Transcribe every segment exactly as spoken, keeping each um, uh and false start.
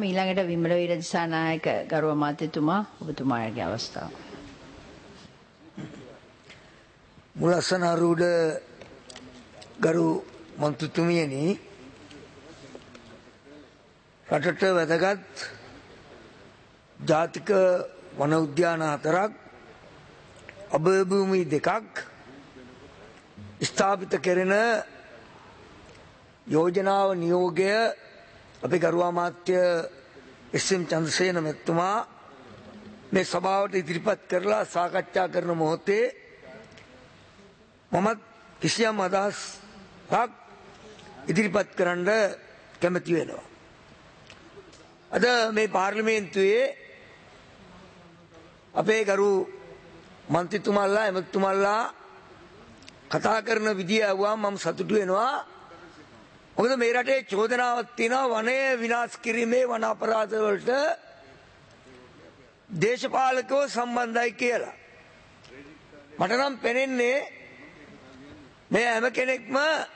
ඊළඟට විමල වීර දිසානායක ගරු අමාත්‍යතුමා ඔබතුමාගේ අවස්ථාව. මුලසනාරූඪ ගරු මන්ත්‍රීතුමියනි, රටට වැදගත් ජාතික වන උද්‍යාන හතරක්, අභය භූමි දෙකක් ස්ථාපිත කෙරෙන යෝජනාව නියෝගය අපේ ගරු අමාත්‍ය එස් එම් චන්ද්‍රසේන මැතිතුමා මේ සභාවට ඉදිරිපත් කරලා සාකච්ඡා කරන මොහොතේ මමත් කිසියම් අදහසක් ඉදිරිපත් කරන්න කැමති වෙනවා. අද මේ පාර්ලිමේන්තුවේ අපේ ගරු මන්ත්‍රීතුමල්ලා එමෙතුමල්ලා කතා කරන විදිය අහුවා මම සතුටු වෙනවා. මොකද මේ රටේ චෝදනාවක් තියෙනවා වනය විනාශ කිරීමේ වන අපරාධ වලට දේශපාලකව සම්බන්ධයි කියලා. මට නම් පෙනෙන්නේ මේ හැම කෙනෙක්ම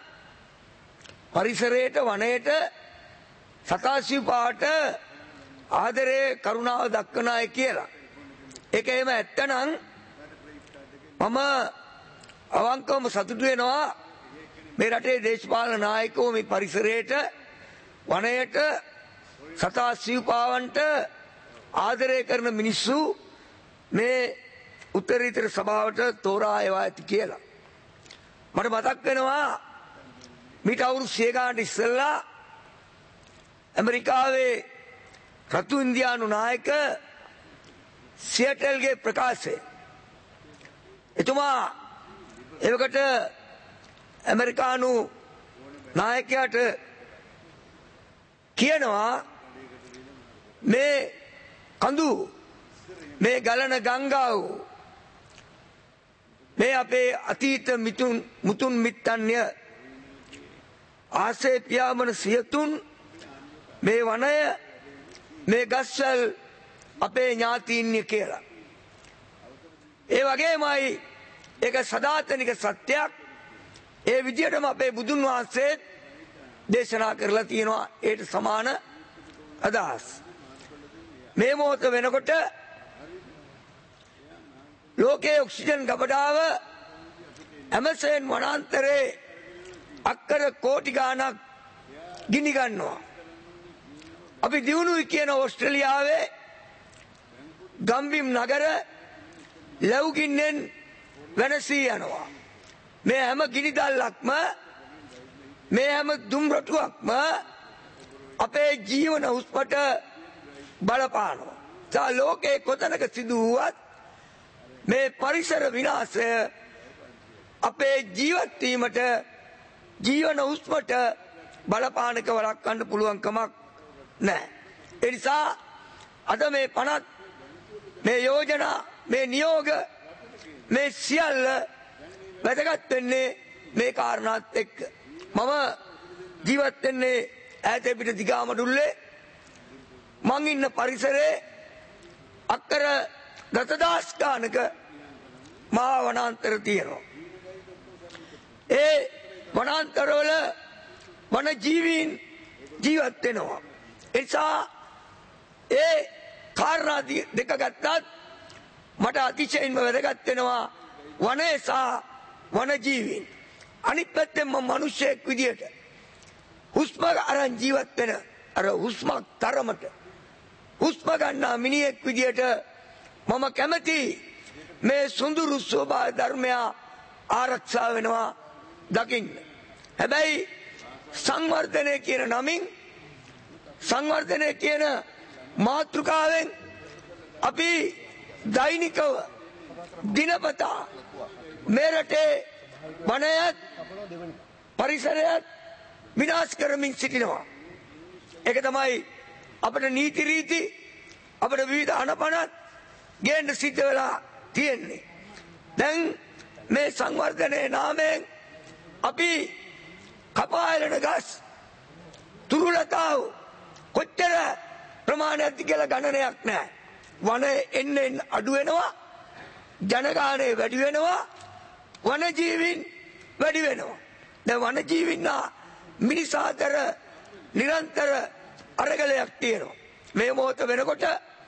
පරිසරයට වනයේට සතාසිව්පාට ආදරේ කරුණාව දක්වන අය කියලා. ඒක එහෙම ඇත්තනම් මම අවංකවම සතුටු වෙනවා මේ රටේ දේශපාලන නායකයෝ මේ පරිසරයට වනයේට සතාසිව්පාවන්ට ආදරය කරන මිනිස්සු මේ උත්තරීතර සභාවට තෝරා එවා ඇති කියලා. මට මතක් වෙනවා මීට අවුරුදු සිය ගානක් ඉස්සෙල්ලා ඇමරිකාවේ රතු ඉන්දියානු නායක සියටල්ගේ ප්‍රකාශය. එතුමා එවකට ඇමරිකානු නායකයාට කියනවා මේ කඳු මේ ගලන ගංගාව මේ අපේ අතීත මිතුන් මුතුන් මිත්තන්ය ආසේ පියාඹන සියතුන් මේ වනය මේ ගස්වැල් අපේ ඥාතීන්ය කියලා. ඒ වගේමයි ඒක සදාතනික සත්‍යයක්. ඒ විදිහටම අපේ බුදුන් වහන්සේ දේශනා කරලා තියෙනවා ඒට සමාන අදහස්. මේ මොහොත වෙනකොට ලෝකයේ ඔක්සිජන් ගබඩාව ඇමසන් වනාන්තරේ අක්කර කෝටි ගාණක් ගිනි ගන්නවා. අපි දිනුනුයි කියන ඕස්ට්‍රේලියාවේ ගම්බිම් නගර ලැබුගින්නෙන් වෙනසී යනවා. මේ හැම ගිනි දැල්ලක්ම මේ හැම දුම් රොටුවක්ම අපේ ජීවන උස්පට බලපානවා. තා ලෝකේ කොතනක සිදු වුවත් මේ පරිසර විනාශය අපේ ජීවත් වීමට ජීවන උස්පට බලපානක වළක්වන්න පුළුවන් කමක් නැහැ. ඒ නිසා අද මේ පනත් මේ යෝජනා මේ නියෝග මේ සියල්ල වැදගත් වෙන්නේ මේ කාරණාත් එක්ක. මම ජීවත් වෙන්නේ ඈත පිට දිගාමඩුල්ලේ. මං ඉන්න පරිසරේ අක්කර දසදහස් ගානක මහා වනාන්තර තියෙනවා. ඒ වනාන්තරවල වන ජීවීන් ජීවත් වෙනවා. ඒ නිසා ඒ කාරණා දෙක ගත්තත් මට අතිශයින්ම වැදගත් වෙනවා වනය සහ වනජීවීන්. අනිත් පැත්තෙන් මම මිනිස්සෙක් විදියට හුස්ම අරන් ජීවත් වෙන අර හුස්මක් තරමට හුස්ම ගන්නා මිනිහෙක් විදියට මම කැමති මේ සුඳුරු ස්වභාව ධර්මය ආරක්ෂා වෙනවා දකින්න. හැබැයි සංවර්ධනය කියන නමින් සංවර්ධනය කියන මාතෘකාවෙන් අපි දෛනිකව දිනපතා මේ රටේ වනයත් පරිසරයත් විනාශ කරමින් සිටිනවා. ඒක තමයි අපේ නීති රීති අපේ විවිධ අනපනත් ගේන්න සිද්ධ වෙලා තියෙන්නේ. දැන් මේ සංවර්ධනයේ නාමයෙන් අපි කපායලන ගස් තුරුලතාව කොච්චර ප්‍රමාණයක්ද කියලා ගණනයක් නැහැ. වනය එන්න එන්න අඩු වෙනවා, ජනගහනය වැඩි වෙනවා, වනජීවීන් වැඩි වෙනවා. දැන් වනජීවීන් මිනිස් අතර නිරන්තර අරගලයක් තියෙනවා. මේ මොහොත වෙනකොට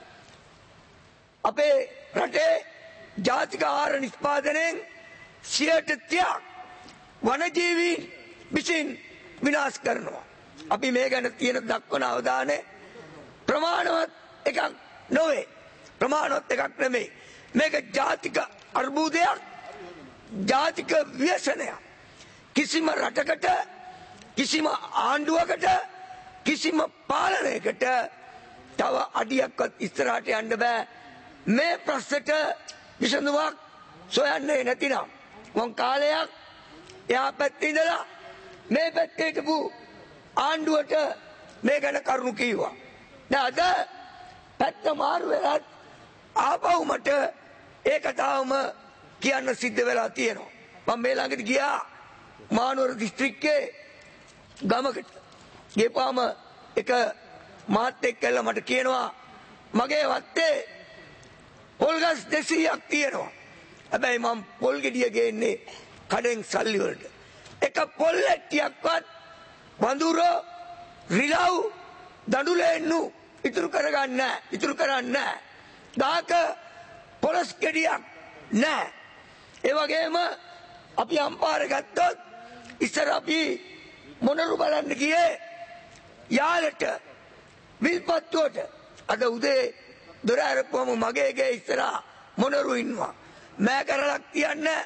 අපේ රටේ ජාතික ආහාර නිෂ්පාදනයෙන් සියයට තිහක් වනජීවීන් විසින් විනාශ කරනවා. අපි මේ ගැන තියෙන දක්වන අවධානය ප්‍රමාණවත් එකක් නොවේ. ප්‍රමාණවත් එකක් නෙමෙයි. මේක ජාතික අර්බුදයක්, ජාතික ව්‍යසනයක්. කිසිම රටකට, කිසිම ආණ්ඩුවකට, කිසිම පාලනයකට තව අඩියක්වත් ඉස්සරහට යන්න බෑ. මේ ප්‍රශ්නට විසඳුමක් සොයන්නේ නැතිනම් මොන් කාලයක් එහා පැත්තේ ඉඳලා මේ පැත්තේ හිටපු ආණ්ඩුවට මේ ගැන කරුණු කිව්වා. දැන් අද පැත්ත මාරු වෙලත් ආපහු මට ඒ කතාවම කියන්න සිද්ධ වෙලා තියෙනවා. මම මේ ළඟට ගියා මානවර දිස්ත්‍රික්කයේ ගමකට. ගිහපාම එක මහත්තයෙක් කළා මට කියනවා මගේ වත්තේ පොල්ගස් දෙසීයක් තියෙනවා. හැබැයි මම පොල් ගෙඩිය ගේන්නේ කඩෙන් සල්ලි වලට. එක පොල් ඇට්ටියක්වත් වඳුර රිලව් දඬුලෙන්නු ඉතුරු කරගන්න නැහැ. ඉතුරු කරන්නේ නැහැ. දාක පොලස් ගෙඩියක් නැහැ. ඒ වගේම අපි අම්පාර ගත්තොත් ඉස්සර අපි මොනරු බලන්න ගියේ යාලට විල්පත්තුවට. අද උදේ දොර අරපුවම මගේ ගේ ඉස්සරහා මොනරු ඉන්නවා. මෑ කරලක් තියන්නේ,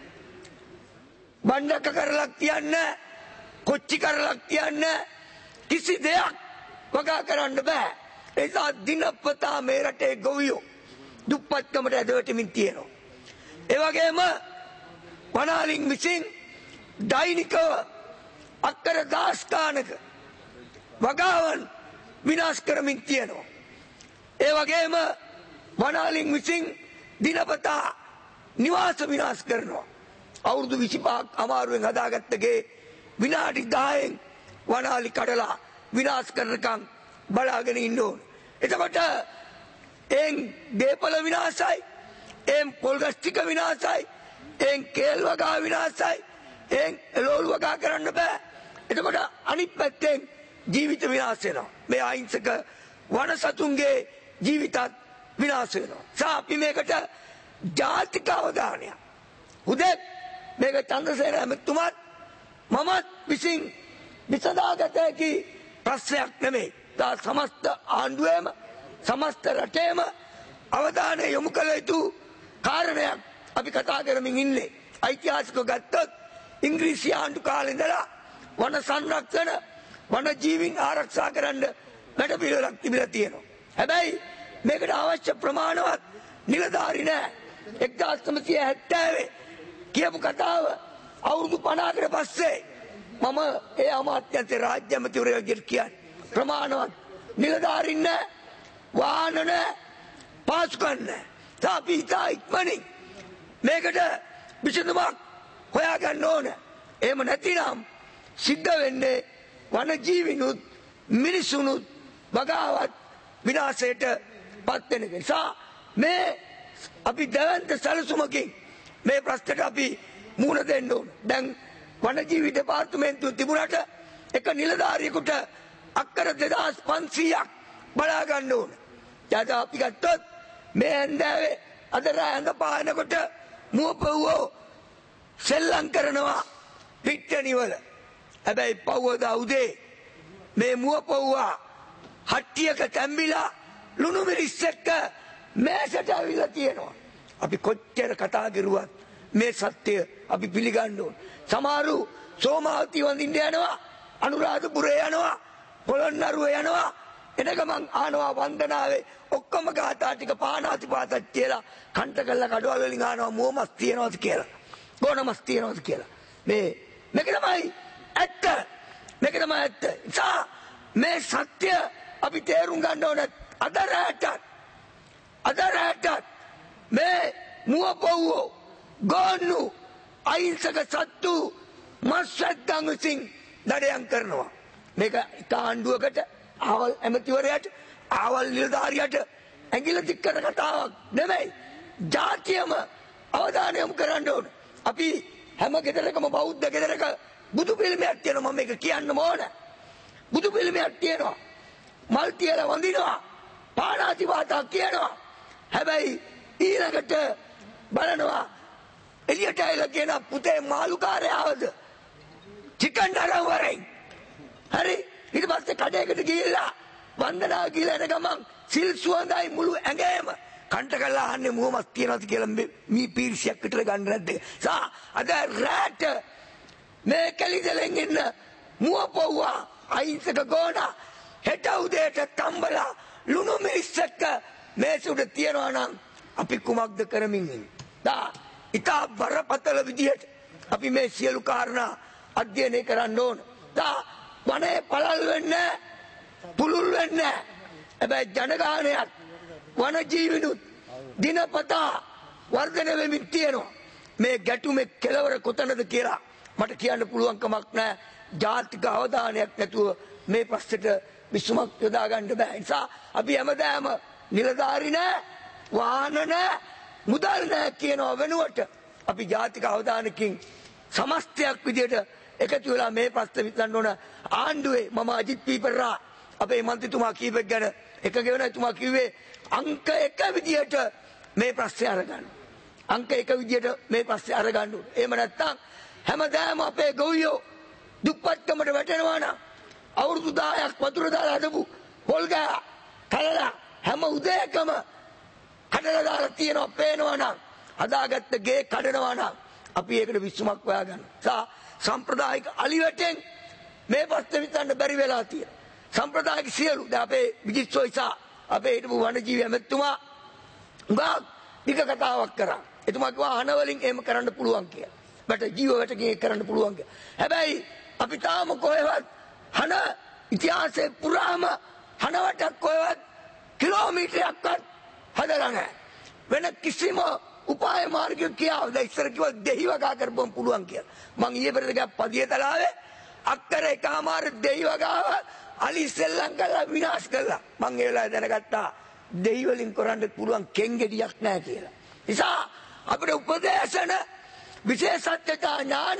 බණ්ඩක කරලක් තියන්නේ, කොච්චි කරලක් තියන්නේ, කිසි දෙයක් වගා කරන්න බෑ. ඒ නිසා දිනපතා මේ රටේ ගොවියෝ දුප්පත්කමට ඇදවටමින් තියෙනවා. ඒ වගේම වනාලින් විසින් දෛනිකව අක්කර දහස් ගානක වගාවන් විනාශ කරමින් තියෙනවා. ඒ වගේම වනාලින් විසින් දිනපතා නිවාස විනාශ කරනවා. අවුරුදු විසිපහක් අමාරුවෙන් හදාගත්තගේ විනාඩි දහයෙන් වනාලි කඩලා විනාශ කරනකම් බලාගෙන ඉන්න ඕන. එතකොට එන් දේපල විනාශයි, එන් පොල්ගස් ටික විනාශයි, එන් කේල් වගා විනාශයි, එන් එළවලු වගා කරන්න බෑ. එතකොට අනිත් පැත්තෙන් ජීවිත විනාශ වෙනවා. මේ අහිංසක වන සතුන්ගේ ජීවිතත් විනාශ වෙනවා. සා අපි මේකට ජාතික අවධානයක් හුදෙක් මේක චන්ද්‍රසේන ඇමතුමාත් මමත් විසින් විසඳාගත හැකි ප්‍රශ්නයක් නෙමෙයි. තා සමස්ත ආණ්ඩුවේම සමස්ත රටේම අවධානය යොමු කළ යුතු කාරණයක් අපි කතා කරමින් ඉන්නේ. ඓතිහාසිකව ගත්තොත් ඉංග්‍රීසි ආණ්ඩු කාලේ ඉඳලා වන සංරක්ෂණ, වන ජීවීන් ආරක්ෂා කරන්න වැඩ පිළිවෙලක් තිබිලා තියෙනවා. හැබැයි මේකට අවශ්‍ය ප්‍රමාණවත් නිලධාරි නැහැ. එක්දාස් නවසිය හැත්තෑවේ කියපු කතාව අවුරුදු පනහකට පස්සේ මම ඒ අමාත්‍යන්තේ රාජ්‍ය ඇමතිවරයෙක් විදිහට කියන්නේ ප්‍රමාණවත් නිලධාරීන් නැහැ, වාහන නැහැ, පාසුකම් නැහැ. අපි ඉතා ඉක්මනින් මේකට විසඳුමක් හොයාගන්න ඕන. එහෙම නැතිනම් සිද්ධ වෙන්නේ වන ජීවිනුත් මිනිසුනුත් වගාවත් විනාශයට පත් වෙන නිසා මේ අපි දැවන්ත සැලසුමකින් මේ ප්‍රශ්නට අපි මුහුණ දෙන්න ඕන. දැන් වනජීවි දෙපාර්තමේන්තුව තිබුණාට එක නිලධාරියෙකුට අක්කර දෙදාස් පන්සීයක් බලා ගන්න ඕන. ඊට අපි ගත්තොත් මේ හැන්දෑවේ අද රෑ හඳ පානකොට මුවපොව්වෝ සෙල්ලම් කරනවා පිට්ටනිවල. හැබැයි පව්වදා උදේ මේ මුවපොව්වා හට්ටියක තැම්බිලා ලුණු මිරිස් එක්ක මේසට ඇවිල්ලා තියෙනවා. අපි කොච්චර කතා කරුවත් මේ සත්‍ය අපි පිළිගන්න ඕන. සමහරු සෝමාවතී වඳින්න යනවා, අනුරාධපුරේ යනවා, පොළොන්නරුව යනවා. එනගමන් ආනවා වන්දනාවේ ඔක්කොම ගාථා ටික පානාති පාතක් කියලා කන්ට කළා කඩවල වලින් ආනවා මුවමස් තියනවාද කියලා, ගෝනමස් තියනවාද කියලා. මේ මේක තමයි ඇත්ත. මේක තමයි ඇත්ත. සා මේ සත්‍ය අපි තේරුම් ගන්න ඕන. අද රැට අද රැට මේ මුවපොව්වෝ ගෝන්නු අහිංසක සත්තු මස්සද්දන් විසින් දඩයම් කරනවා. මේක ආණ්ඩුවකට, ආවල් ඇමතිවරයාට, ආවල් නිලධාරියට ඇඟිල්ල දික් කරන කතාවක් නෙමෙයි. ජාතියම අවධානය යොමු කරන්න ඕන. අපි හැම ගෙදරකම බෞද්ධ ගෙදරක බුදු පිළිමයක් තියෙනවා. මම මේක කියන්න ඕන. බුදු පිළිමයක් තියෙනවා. මල් තියලා වඳිනවා. පාණාතිපාතා කියනවා. හැබැයි ඊළඟට බලනවා එළියට ඇවිල්ලා කියන පුතේ මාළුකාරයාවද චිකන් අරන් වරෙන්. හරි ඊට පස්සේ කඩේකට ගිහිල්ලා වන්දනා කියලා එන ගමන් සිල් සුවඳයි මුළු ඇඟේම කන්ට කරලා අහන්නේ මුවමස් තියනවාද කියලා මේ පීර්ෂියක් විතර ගන්න නැද්ද? සා අද රැට මේ කැලිදලෙන් ඉන්න මුව පොව්වා අයින්සක ගෝනා හෙට උදේට තම්බලා ලුණු මිරිස් එක්ක මේස උඩ තියනවා නම් අපි කුමක්ද කරමින් ඉන්නේ? දා ඉතා බරපතල විදියට අපි මේ සියලු කාරණා අධ්‍යයනය කරන්න ඕන. දා වනේ පළල් වෙන්නේ පුළුල් වෙන්නේ. හැබැයි ජනගහනයත් වන ජීවිනුත් දිනපතා වර්ධනය වෙමින් තියෙනවා. මේ ගැටුමේ කෙලවර කොතනද කියලා මට කියන්න පුළුවන් කමක් නැහැ. ජාතික අවධානයක් නැතුව මේ ප්‍රශ්නෙට විසුමක් යොදා ගන්න බෑ. නිසා අපි හැමදාම නිලධාරි නැහැ, වාහන නැහැ, මුදල් නැහැ කියනවා වෙනුවට අපි ජාතික අවධානයකින් සමස්තයක් විදියට එකතු වෙලා මේ ප්‍රශ්න විසඳන්න ඕන. ආණ්ඩුවේ මම අජිත් පීපරා අපේ මන්ත්‍රීතුමා කීපෙක් ගැන එකගේ වෙන එතුමා කිව්වේ අංක එක විදියට මේ ප්‍රශ්නේ අරගන්න. අංක එක විදියට මේ ප්‍රශ්නේ අරගන්න. එහෙම නැත්නම් හැමදාම අපේ ගොවියෝ දුප්පත්කමට වැටෙනවා නම් අවුරුදු දහයක් වතුර දාලා හදපු පොල්ගා කලලා හැම උදේකම කඩලා දාලා තියෙනවා පේනවා නම් හදාගත්ත ගේ කඩනවා නම් අපි ඒකට විසුමක් හොයාගන්න. සා සම්ප්‍රදායික අලිවැටෙන් මේ ප්‍රශ්න විසඳන්න බැරි වෙලා තියෙනවා. සම්ප්‍රදායික සියලු දැන් අපේ විජිත්සෝයිසා අපේ හිටපු වනජීවි ඇමතුමා උගා ටික කතාවක් කරා. එතුමා කිව්වා අහන වලින් එහෙම කරන්න පුළුවන් කියලා. බට ජීව වැටකින් කරන්න පුළුවන් කියලා. හැබැයි අපි තාම කොහෙවත් හන ඉතිහාසයේ පුරාම හනවටක් කොහෙවත් කිලෝමීටරයක්වත් හදලා නැහැ. වෙන කිසිම උපාය මාර්ගයක් කියාව දැන් ඉස්සර කිව්වා දෙහිවගා කරපොම් පුළුවන් කියලා. මං ඊයේ පෙරේද ගියා පදිය තලාවේ අක්කර එකමාර දෙහිවගාව අලි සෙල්ලම් කරලා විනාශ කළා. මං ඒ වෙලාවේ දැනගත්තා දෙහි වලින් කරන්න පුළුවන් කෙන්ගෙඩියක් නැහැ කියලා. නිසා අපිට උපදේශන විශේෂඥතා ඥාන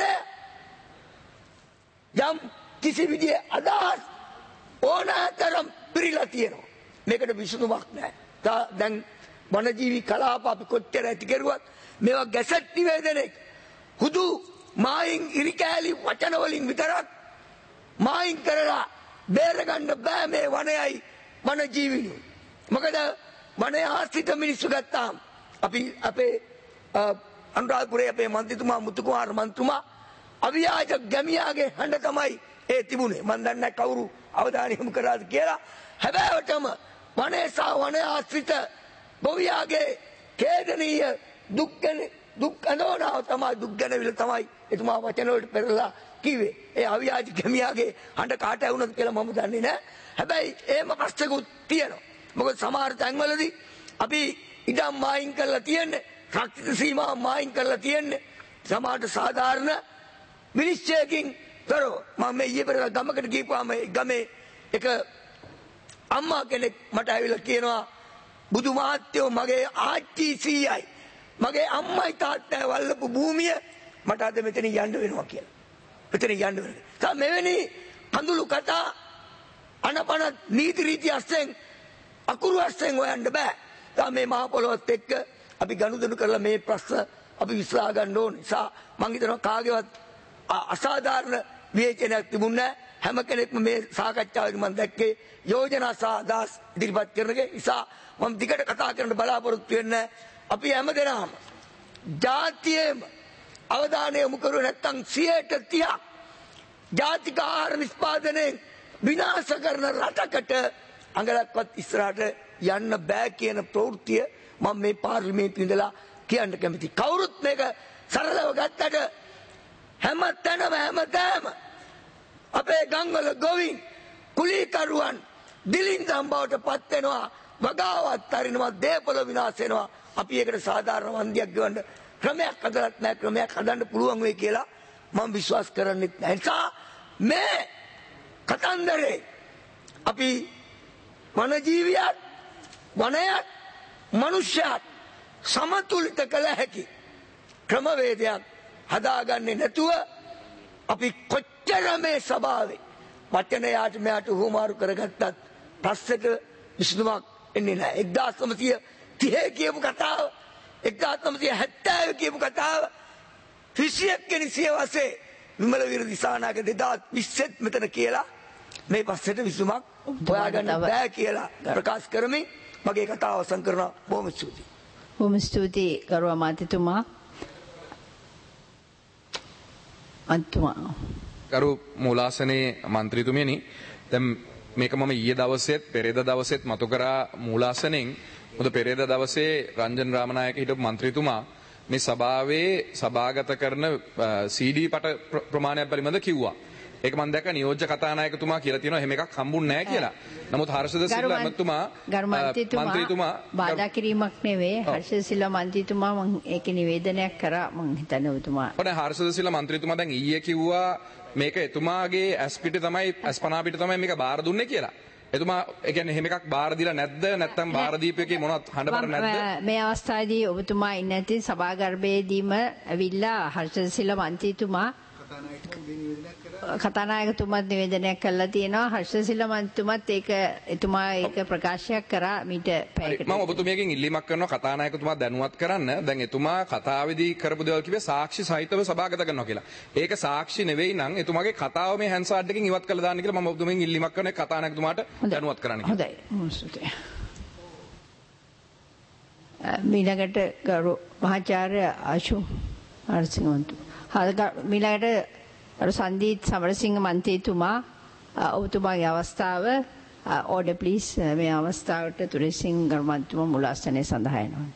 යම් කිසි විදිහේ අදහස් ඕනතරම් පිරීලා තියෙනවා. මේකට විසඳුමක් නැහැ. දැන් වනජීවි කලාප අපි කොච්චර ඇති කරුවත් මේවා ගැසට් නිවේදනයේ හුදු මායින් ඉරිකෑලි වචන වලින් විතරක් මායින් කරලා බේරගන්න බෑ මේ වනයයි වනජීවිනු. මොකද වනය ආශ්‍රිත මිනිස්සු ගත්තාම අපි අපේ අනුරාධපුරයේ අපේ මන්ත්‍රීතුමා මුතුකුමාර මන්ත්‍රීතුමා අවියාජ ගැමියාගේ හඬ තමයි ඒ තිබුණේ. මම දන්නේ නැහැ කවුරු අවධානය යොමු කරාද කියලා. හැබැයිවටම වනයේ සහ වනය ආශ්‍රිත ගොවියාගේ ඛේදනීය දුක් ගැන දුක් අඳෝනාව තමයි දුක් ගැනවිල තමයි එතුමා වචන වලට පෙරලා කිව්වේ. ඒ අවියාජ ගැමියාගේ හඬ කාට ඇහුණද කියලා මම දන්නේ නැහැ. හැබැයි එහෙම ප්‍රශ්නකුත් තියෙනවා. මොකද සමහර තැන්වලදී අපි ඉඩම් මායින් කරලා තියන්නේ, රක්ෂිත සීමා මායින් කරලා තියන්නේ. සමහරට සාධාරණ විනිශ්චයකින් කරව. මම මේ ඊයේ පෙරේද ගමකට ගිහපුවාම ගමේ එක අම්මා කෙනෙක් මට ඇවිල්ලා කියනවා බුදු මහත්තයෝ මගේ ආච්චි සීයයි මගේ අම්මයි තාත්තයි වල්ලපු භූමිය මට අද මෙතන යන්න වෙනවා කියලා. මෙතන යන්න වෙනවා. තා මෙවැනි කඳුළු කතා අනපන නීති රීති අස්සෙන් අකුරු අස්සෙන් හොයන්න බෑ. තා මේ මහ පොළොවත් එක්ක අපි ගනුදෙනු කරලා මේ ප්‍රශ්න අපි විසඳා ගන්න ඕනේ. සා මං හිතනවා කාගේවත් අසාධාරණ විවේචනයක් තිබුණේ නැහැ. හැම කෙනෙක්ම මේ සාකච්ඡාවේදී මම දැක්කේ යෝජනා සහ අදහස් ඉදිරිපත් කරනගේ. නිසා මම දිගට කතා කරන්න බලාපොරොත්තු වෙන්නේ අපි හැමදෙනාම ජාතියේම අවධානය යොමු කරුවේ නැත්නම් සියයට තිහක් ජාතික ආහාර නිෂ්පාදනයෙන් විනාශ කරන රටකට අඟලක්වත් ඉස්සරහට යන්න බෑ කියන ප්‍රවෘත්තිය මම මේ පාර්ලිමේන්තුවේ ඉඳලා කියන්න කැමතියි. කවුරුත් මේක සරලව ගත්තට හැම තැනම හැමදාම අපේ ගම්වල ගොවින් කුලීකරුවන් දිලින්දම් බවට පත් වෙනවා, වගාවත් අරිනවා, දේපොළ විනාශ වෙනවා. අපි ඒකට සාධාරණ වන්දියක් ගෙවන්න ක්‍රමයක් හදලත් නැහැ. ක්‍රමයක් හදන්න පුළුවන් වෙයි කියලා මම විශ්වාස කරන්නේ නැහැ. නිසා මේ කතන්දරේ අපි වනජීවියත් වනයත් මනුෂ්‍යයත් සමතුලිත කළ හැකි ක්‍රමවේදයක් හදාගන්නේ නැතුව අපි කොච්චර මේ සභාවේ වචනයාට මෙයාට හුමාරු කරගත්තත් ප්‍රශ්නෙට විසඳුමක් එන්නේ නැහැ. එක්දාස් නවසිය තිහ කියපු කතාව, එක්දාස් නවසිය හැත්තෑව කියපු කතාව විසියක් වෙනි සියවසේ විමල වීර දිසානායක දෙදාස් විස්සෙත් මෙතන කියලා මේ පස්සට විසුමක් හොයාගන්න බෑ කියලා ප්‍රකාශ කරමින් මගේ කතාව අවසන් කරනවා. බොහොම ස්තුතියි. බොහොම ස්තුතියි ගරු අමාත්‍යතුමා. අන්තුමා ගරු මූලාසනයේ මන්ත්‍රීතුමියනි, දැන් මේක මම ඊයේ දවසේත් පෙරේද දවසේත් මතු කරා මූලාසනෙන්. මොකද පෙරේද දවසේ රංජන් රාමනායක හිටපු මන්ත්‍රීතුමා මේ සභාවේ සභාගත කරන සීඩී පට ප්‍රමාණයක් පිළිබඳ කිව්වා. ඒක මම දැක්ක නියෝජ්‍ය කතානායකතුමා කියලා තියෙනවා එහෙම එකක් හම්බුන්නේ නැහැ කියලා. නමුත් හර්ෂද සිල්වා මන්ත්‍රීතුමා මන්ත්‍රීතුමා බාධා කිරීමක් නෙවෙයි. හර්ෂද සිල්වා මන්ත්‍රීතුමා මම ඒකේ නිවේදනයක් කරා. මම හිතන්නේ ඔබතුමා. ඔන්න හර්ෂද සිල්වා මන්ත්‍රීතුමා දැන් ඊයේ කිව්වා මේක එතුමාගේ ඇස් පිට තමයි ඇස් පනා පිට තමයි මේක බාර දුන්නේ කියලා. එතුමා ඒ කියන්නේ එහෙම එකක් බාර දීලා නැද්ද? නැත්නම් බාර දීපේකේ මොනවත් හඬබර නැද්ද? මේ අවස්ථාවේදී ඔබතුමා ඉන්නේ නැති සභාගර්භයේදීම ඇවිල්ලා හර්ෂද සිල්වා මන්ත්‍රීතුමා කතානායකතුමාත් නිවේදනයක් කළා තියෙනවා. හර්ෂද සිල්වා මන්ත්‍රීතුමාත් ඒක එතුමා ඒක ප්‍රකාශයක් කරා මීට පැයකට. මම ඔබතුමියගෙන් ඉල්ලීමක් කරනවා කතානායකතුමා දැනුවත් කරන්න. දැන් එතුමා කතාවේදී කරපු දේවල් කිව්වේ සාක්ෂි සහිතව සභාගත කරනවා කියලා. ඒක සාක්ෂි නෙවෙයි නම් එතුමාගේ කතාව මේ හැන්සාඩ් එකකින් ඉවත් කරලා දාන්න කියලා මම ඔබතුමියගෙන් ඉල්ලීමක් කරනවා කතානායකතුමාට දැනුවත් කරන්න කියලා. හොඳයි. මීළඟට ගරු මහාචාර්ය ආශු අරසිංහන්තු. මීළඟට අර සංදීත් සමරසිංහ මන්ත්‍රීතුමා ඔබතුමාගේ අවස්ථාව ඕඩර් ප්ලීස් මේ අවස්ථාවට තුරසිංහ ගරු මන්ත්‍රීතුමා මුලාසනයේ සඳහා වෙනවා.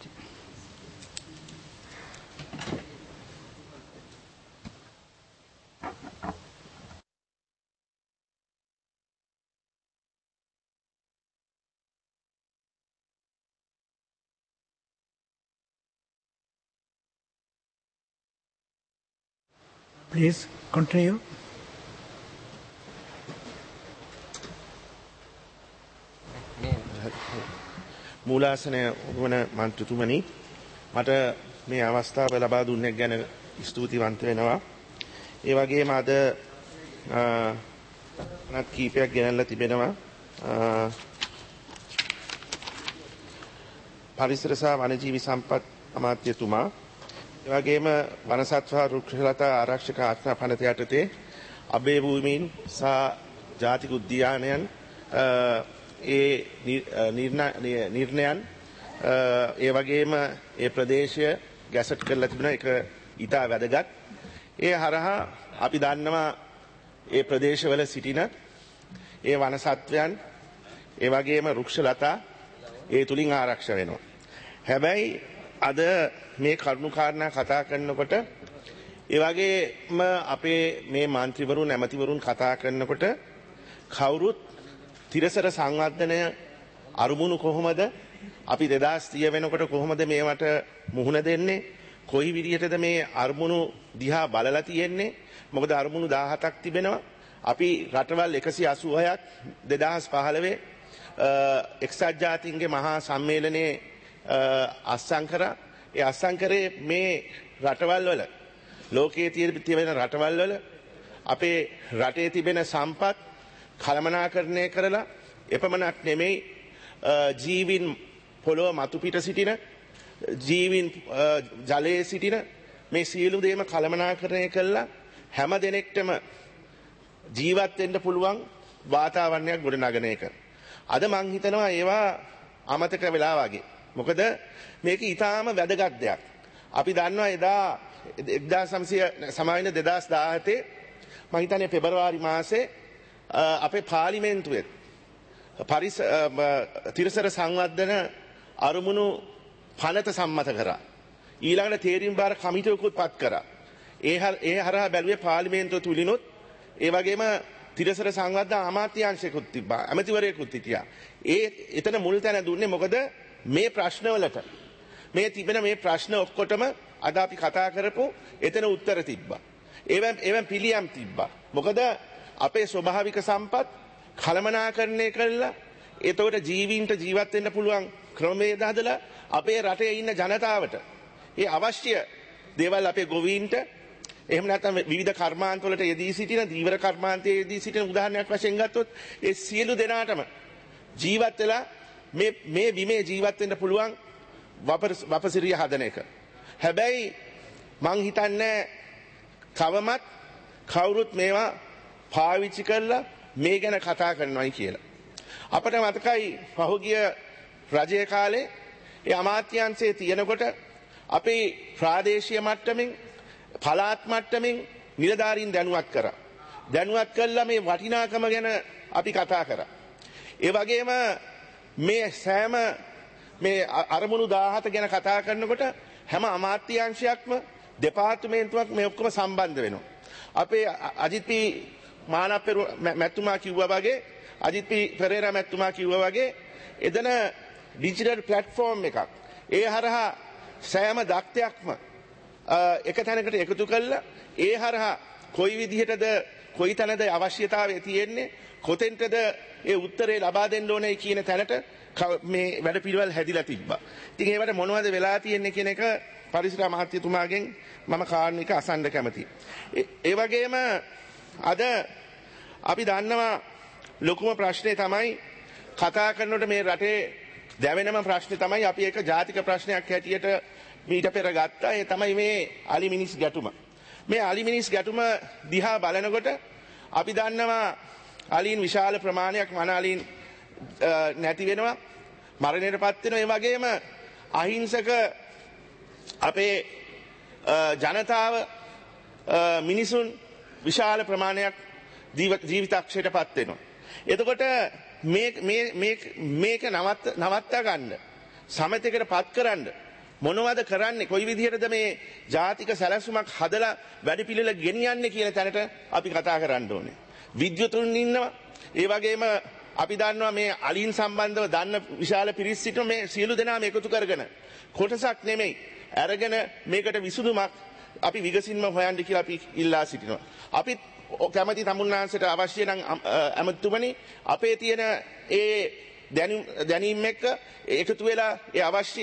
Please continue. මූලාසනය වන මන්ත්‍රතුමනි, මට මේ අවස්ථාව ලබා දුන්නේ ගැන ස්තුතිවන්ත වෙනවා. ඒ වගේම අද නත් කීපයක් ගෙනල්ලා තිබෙනවා. පරිසර සහ වනජීවි සම්පත් අමාත්‍යතුමා, ඒ වගේම වනසත්ව රුක්ෂලතා ආරක්ෂක ආඥා පනත යටතේ අබේ භූමීන් සහ ජාතික උද්‍යානයන් ඒ නිර්ණයන් ඒ වගේම ඒ ප්‍රදේශය ගැසට් කරලා තිබෙන එක ඉතා වැදගත්. ඒ හරහා අපි දන්නවා ඒ ප්‍රදේශවල සිටින ඒ වනසත්වයන් ඒ වගේම රුක්ෂලතා ඒ තුලින් ආරක්ෂා වෙනවා. හැබැයි අද මේ කරුණු කාරණා කතා කරනකොට ඒ වගේම අපේ මේ മന്ത്രിවරුන් ඇමතිවරුන් කතා කරනකොට කවුරුත් තිරසර සංවර්ධනය අරුමුණු කොහොමද, අපි දෙදාස් තිහ වෙනකොට කොහොමද මේවට මුහුණ දෙන්නේ, කොයි විදිහටද මේ අරුමුණු දිහා බලලා තියෙන්නේ. මොකද අරුමුණු දහහතක් තිබෙනවා. අපි රටවල් එකසිය අසූහයක් දෙදහස් පහළොව එක්සත් ජාතීන්ගේ මහා සම්මේලනයේ අත්සන් කරා. ඒ අත්සන් කරේ මේ රටවල් වල, ලෝකයේ තිබෙන රටවල් වල අපේ රටේ තිබෙන සම්පත් කළමනාකරණය කරලා එපමණක් නෙමෙයි ජීවින් පොළොව මතු පිට සිටින, ජීවින් ජලයේ සිටින මේ සියලු දේම කළමනාකරණය කළා හැම දෙනෙක්ටම ජීවත් වෙන්න පුළුවන් වාතාවරණයක් ගොඩනගන එක. අද මං හිතනවා ඒවා අමතක වෙලා වගේ. මොකද මේක ඊටාම වැදගත් දෙයක්. අපි දන්නවා එදා එක්දාස් නවසිය සමාවෙන දෙදාස් දාහතේ මම හිතන්නේ පෙබරවාරි මාසේ අපේ පාර්ලිමේන්තුවේ පරිස තිරසර සංවර්ධන අරුමුණු පනත සම්මත කරා. ඊළඟට තේරීම් බාර කමිටුවකුත් පත් කරා. ඒ ඒ හරහා බැලුවේ පාර්ලිමේන්තුව තුලිනුත් ඒ වගේම තිරසර සංවර්ධන අමාත්‍යාංශයකුත් තිබ්බා, ඇමතිවරයෙකුත් හිටියා. ඒ එතන මුල් තැන දුන්නේ මොකද මේ ප්‍රශ්නවලට මේ තිබෙන මේ ප්‍රශ්න ඔක්කොටම අද අපි කතා කරපු එතන උත්තර තිබ්බා. ඒවෙන් ඒවෙන් පිළියම් තිබ්බා. මොකද අපේ ස්වභාවික සම්පත් කළමනාකරණය කළා එතකොට ජීවීන්ට ජීවත් වෙන්න පුළුවන් ක්‍රමවේද හදලා අපේ රටේ ඉන්න ජනතාවට ඒ අවශ්‍ය දේවල් අපේ ගොවීන්ට එහෙම නැත්නම් විවිධ කර්මාන්තවලට යෙදී සිටින දීවර කර්මාන්තයේ යෙදී සිටින උදාහරණයක් වශයෙන් ගත්තොත් ඒ සියලු දෙනාටම ජීවත් වෙලා මේ මේ බිමේ ජීවත් වෙන්න පුළුවන් වපසිරිය හදන එක. හැබැයි මං හිතන්නේ කවමත් කවුරුත් මේවා පාවිච්චි කරලා මේ ගැන කතා කරනවායි කියලා. අපට මතකයි පහුගිය රජයේ කාලේ ඒ අමාත්‍යාංශයේ තියෙනකොට අපේ ප්‍රාදේශීය මට්ටමින් පළාත් මට්ටමින් නිලධාරීන් දැනුවත් කරා. දැනුවත් කළා මේ වටිනාකම ගැන අපි කතා කරා. ඒ වගේම මේ සෑම මේ අරමුණු දාහත ගැන කතා කරනකොට හැම අමාත්‍යාංශයක්ම දෙපාර්තමේන්තුවක් මේ ඔක්කොම සම්බන්ධ වෙනවා. අපේ අජිත් පී මානප්පෙරු මැතිතුමා කිව්වා වගේ අජිත් පී පෙරේරා මැතිතුමා කිව්වා වගේ එදන ඩිජිටල් ප්ලැට්ෆෝම් එකක්. ඒ හරහා සෑම දක්ෂයක්ම එක තැනකට එකතු කළා. ඒ හරහා කොයි විදිහටද කොයි තැනද අවශ්‍යතාවය තියෙන්නේ කොතෙන්ටද ඒ උත්තරේ ලබා දෙන්න ඕනේ කියන තැනට මේ වැඩ පිළිවෙල හැදිලා තිබ්බා. ඉතින් ඒවට මොනවද වෙලා තියෙන්නේ කියන එක පරිසර අමාත්‍යතුමාගෙන් මම කාරණික අසන්න කැමතියි. ඒ වගේම අද අපි දන්නවා ලොකුම ප්‍රශ්නේ තමයි කතා කරනකොට මේ රටේ දැවෙනම ප්‍රශ්නේ තමයි අපි ඒක ජාතික ප්‍රශ්නයක් හැටියට මීට පෙර ගත්තා. ඒ තමයි මේ අලි මිනිස් ගැටුම. මේ අලි මිනිස් ගැටුම දිහා බලනකොට අපි දන්නවා අලීන් විශාල ප්‍රමාණයක් වන අලීන් නැති වෙනවා මරණයටපත් වෙනවා. ඒ වගේම අහිංසක අපේ ජනතාව මිනිසුන් විශාල ප්‍රමාණයක් ජීවිතක්ෂයටපත් වෙනවා. එතකොට මේ මේ මේ මේක නවත්ත නවත්තා ගන්න සමතයකට පත් කරන්න මොනවද කරන්නේ කොයි විදිහටද මේ ජාතික සැලැස්මක් හදලා වැඩ පිළිවෙල ගෙනියන්නේ කියන තැනට අපි කතා කරන්න ඕනේ. විද්‍යුතුන් ඉන්නවා. ඒ වගේම අපි දන්නවා මේ අලීන් සම්බන්ධව දන්න විශාල පිරිස් සිටින මේ සියලු දෙනාම එකතු කරගෙන කොටසක් නෙමෙයි අරගෙන මේකට විසඳුමක් අපි විගසින්ම හොයන්න කියලා අපි ඉල්ලා සිටිනවා. අපි කැමැති තමුන්නාන්සට අවශ්‍ය නම් ඇමතුමනි අපේ තියෙන ඒ දැනීම් එක්ක එකතු වෙලා ඒ අවශ්‍ය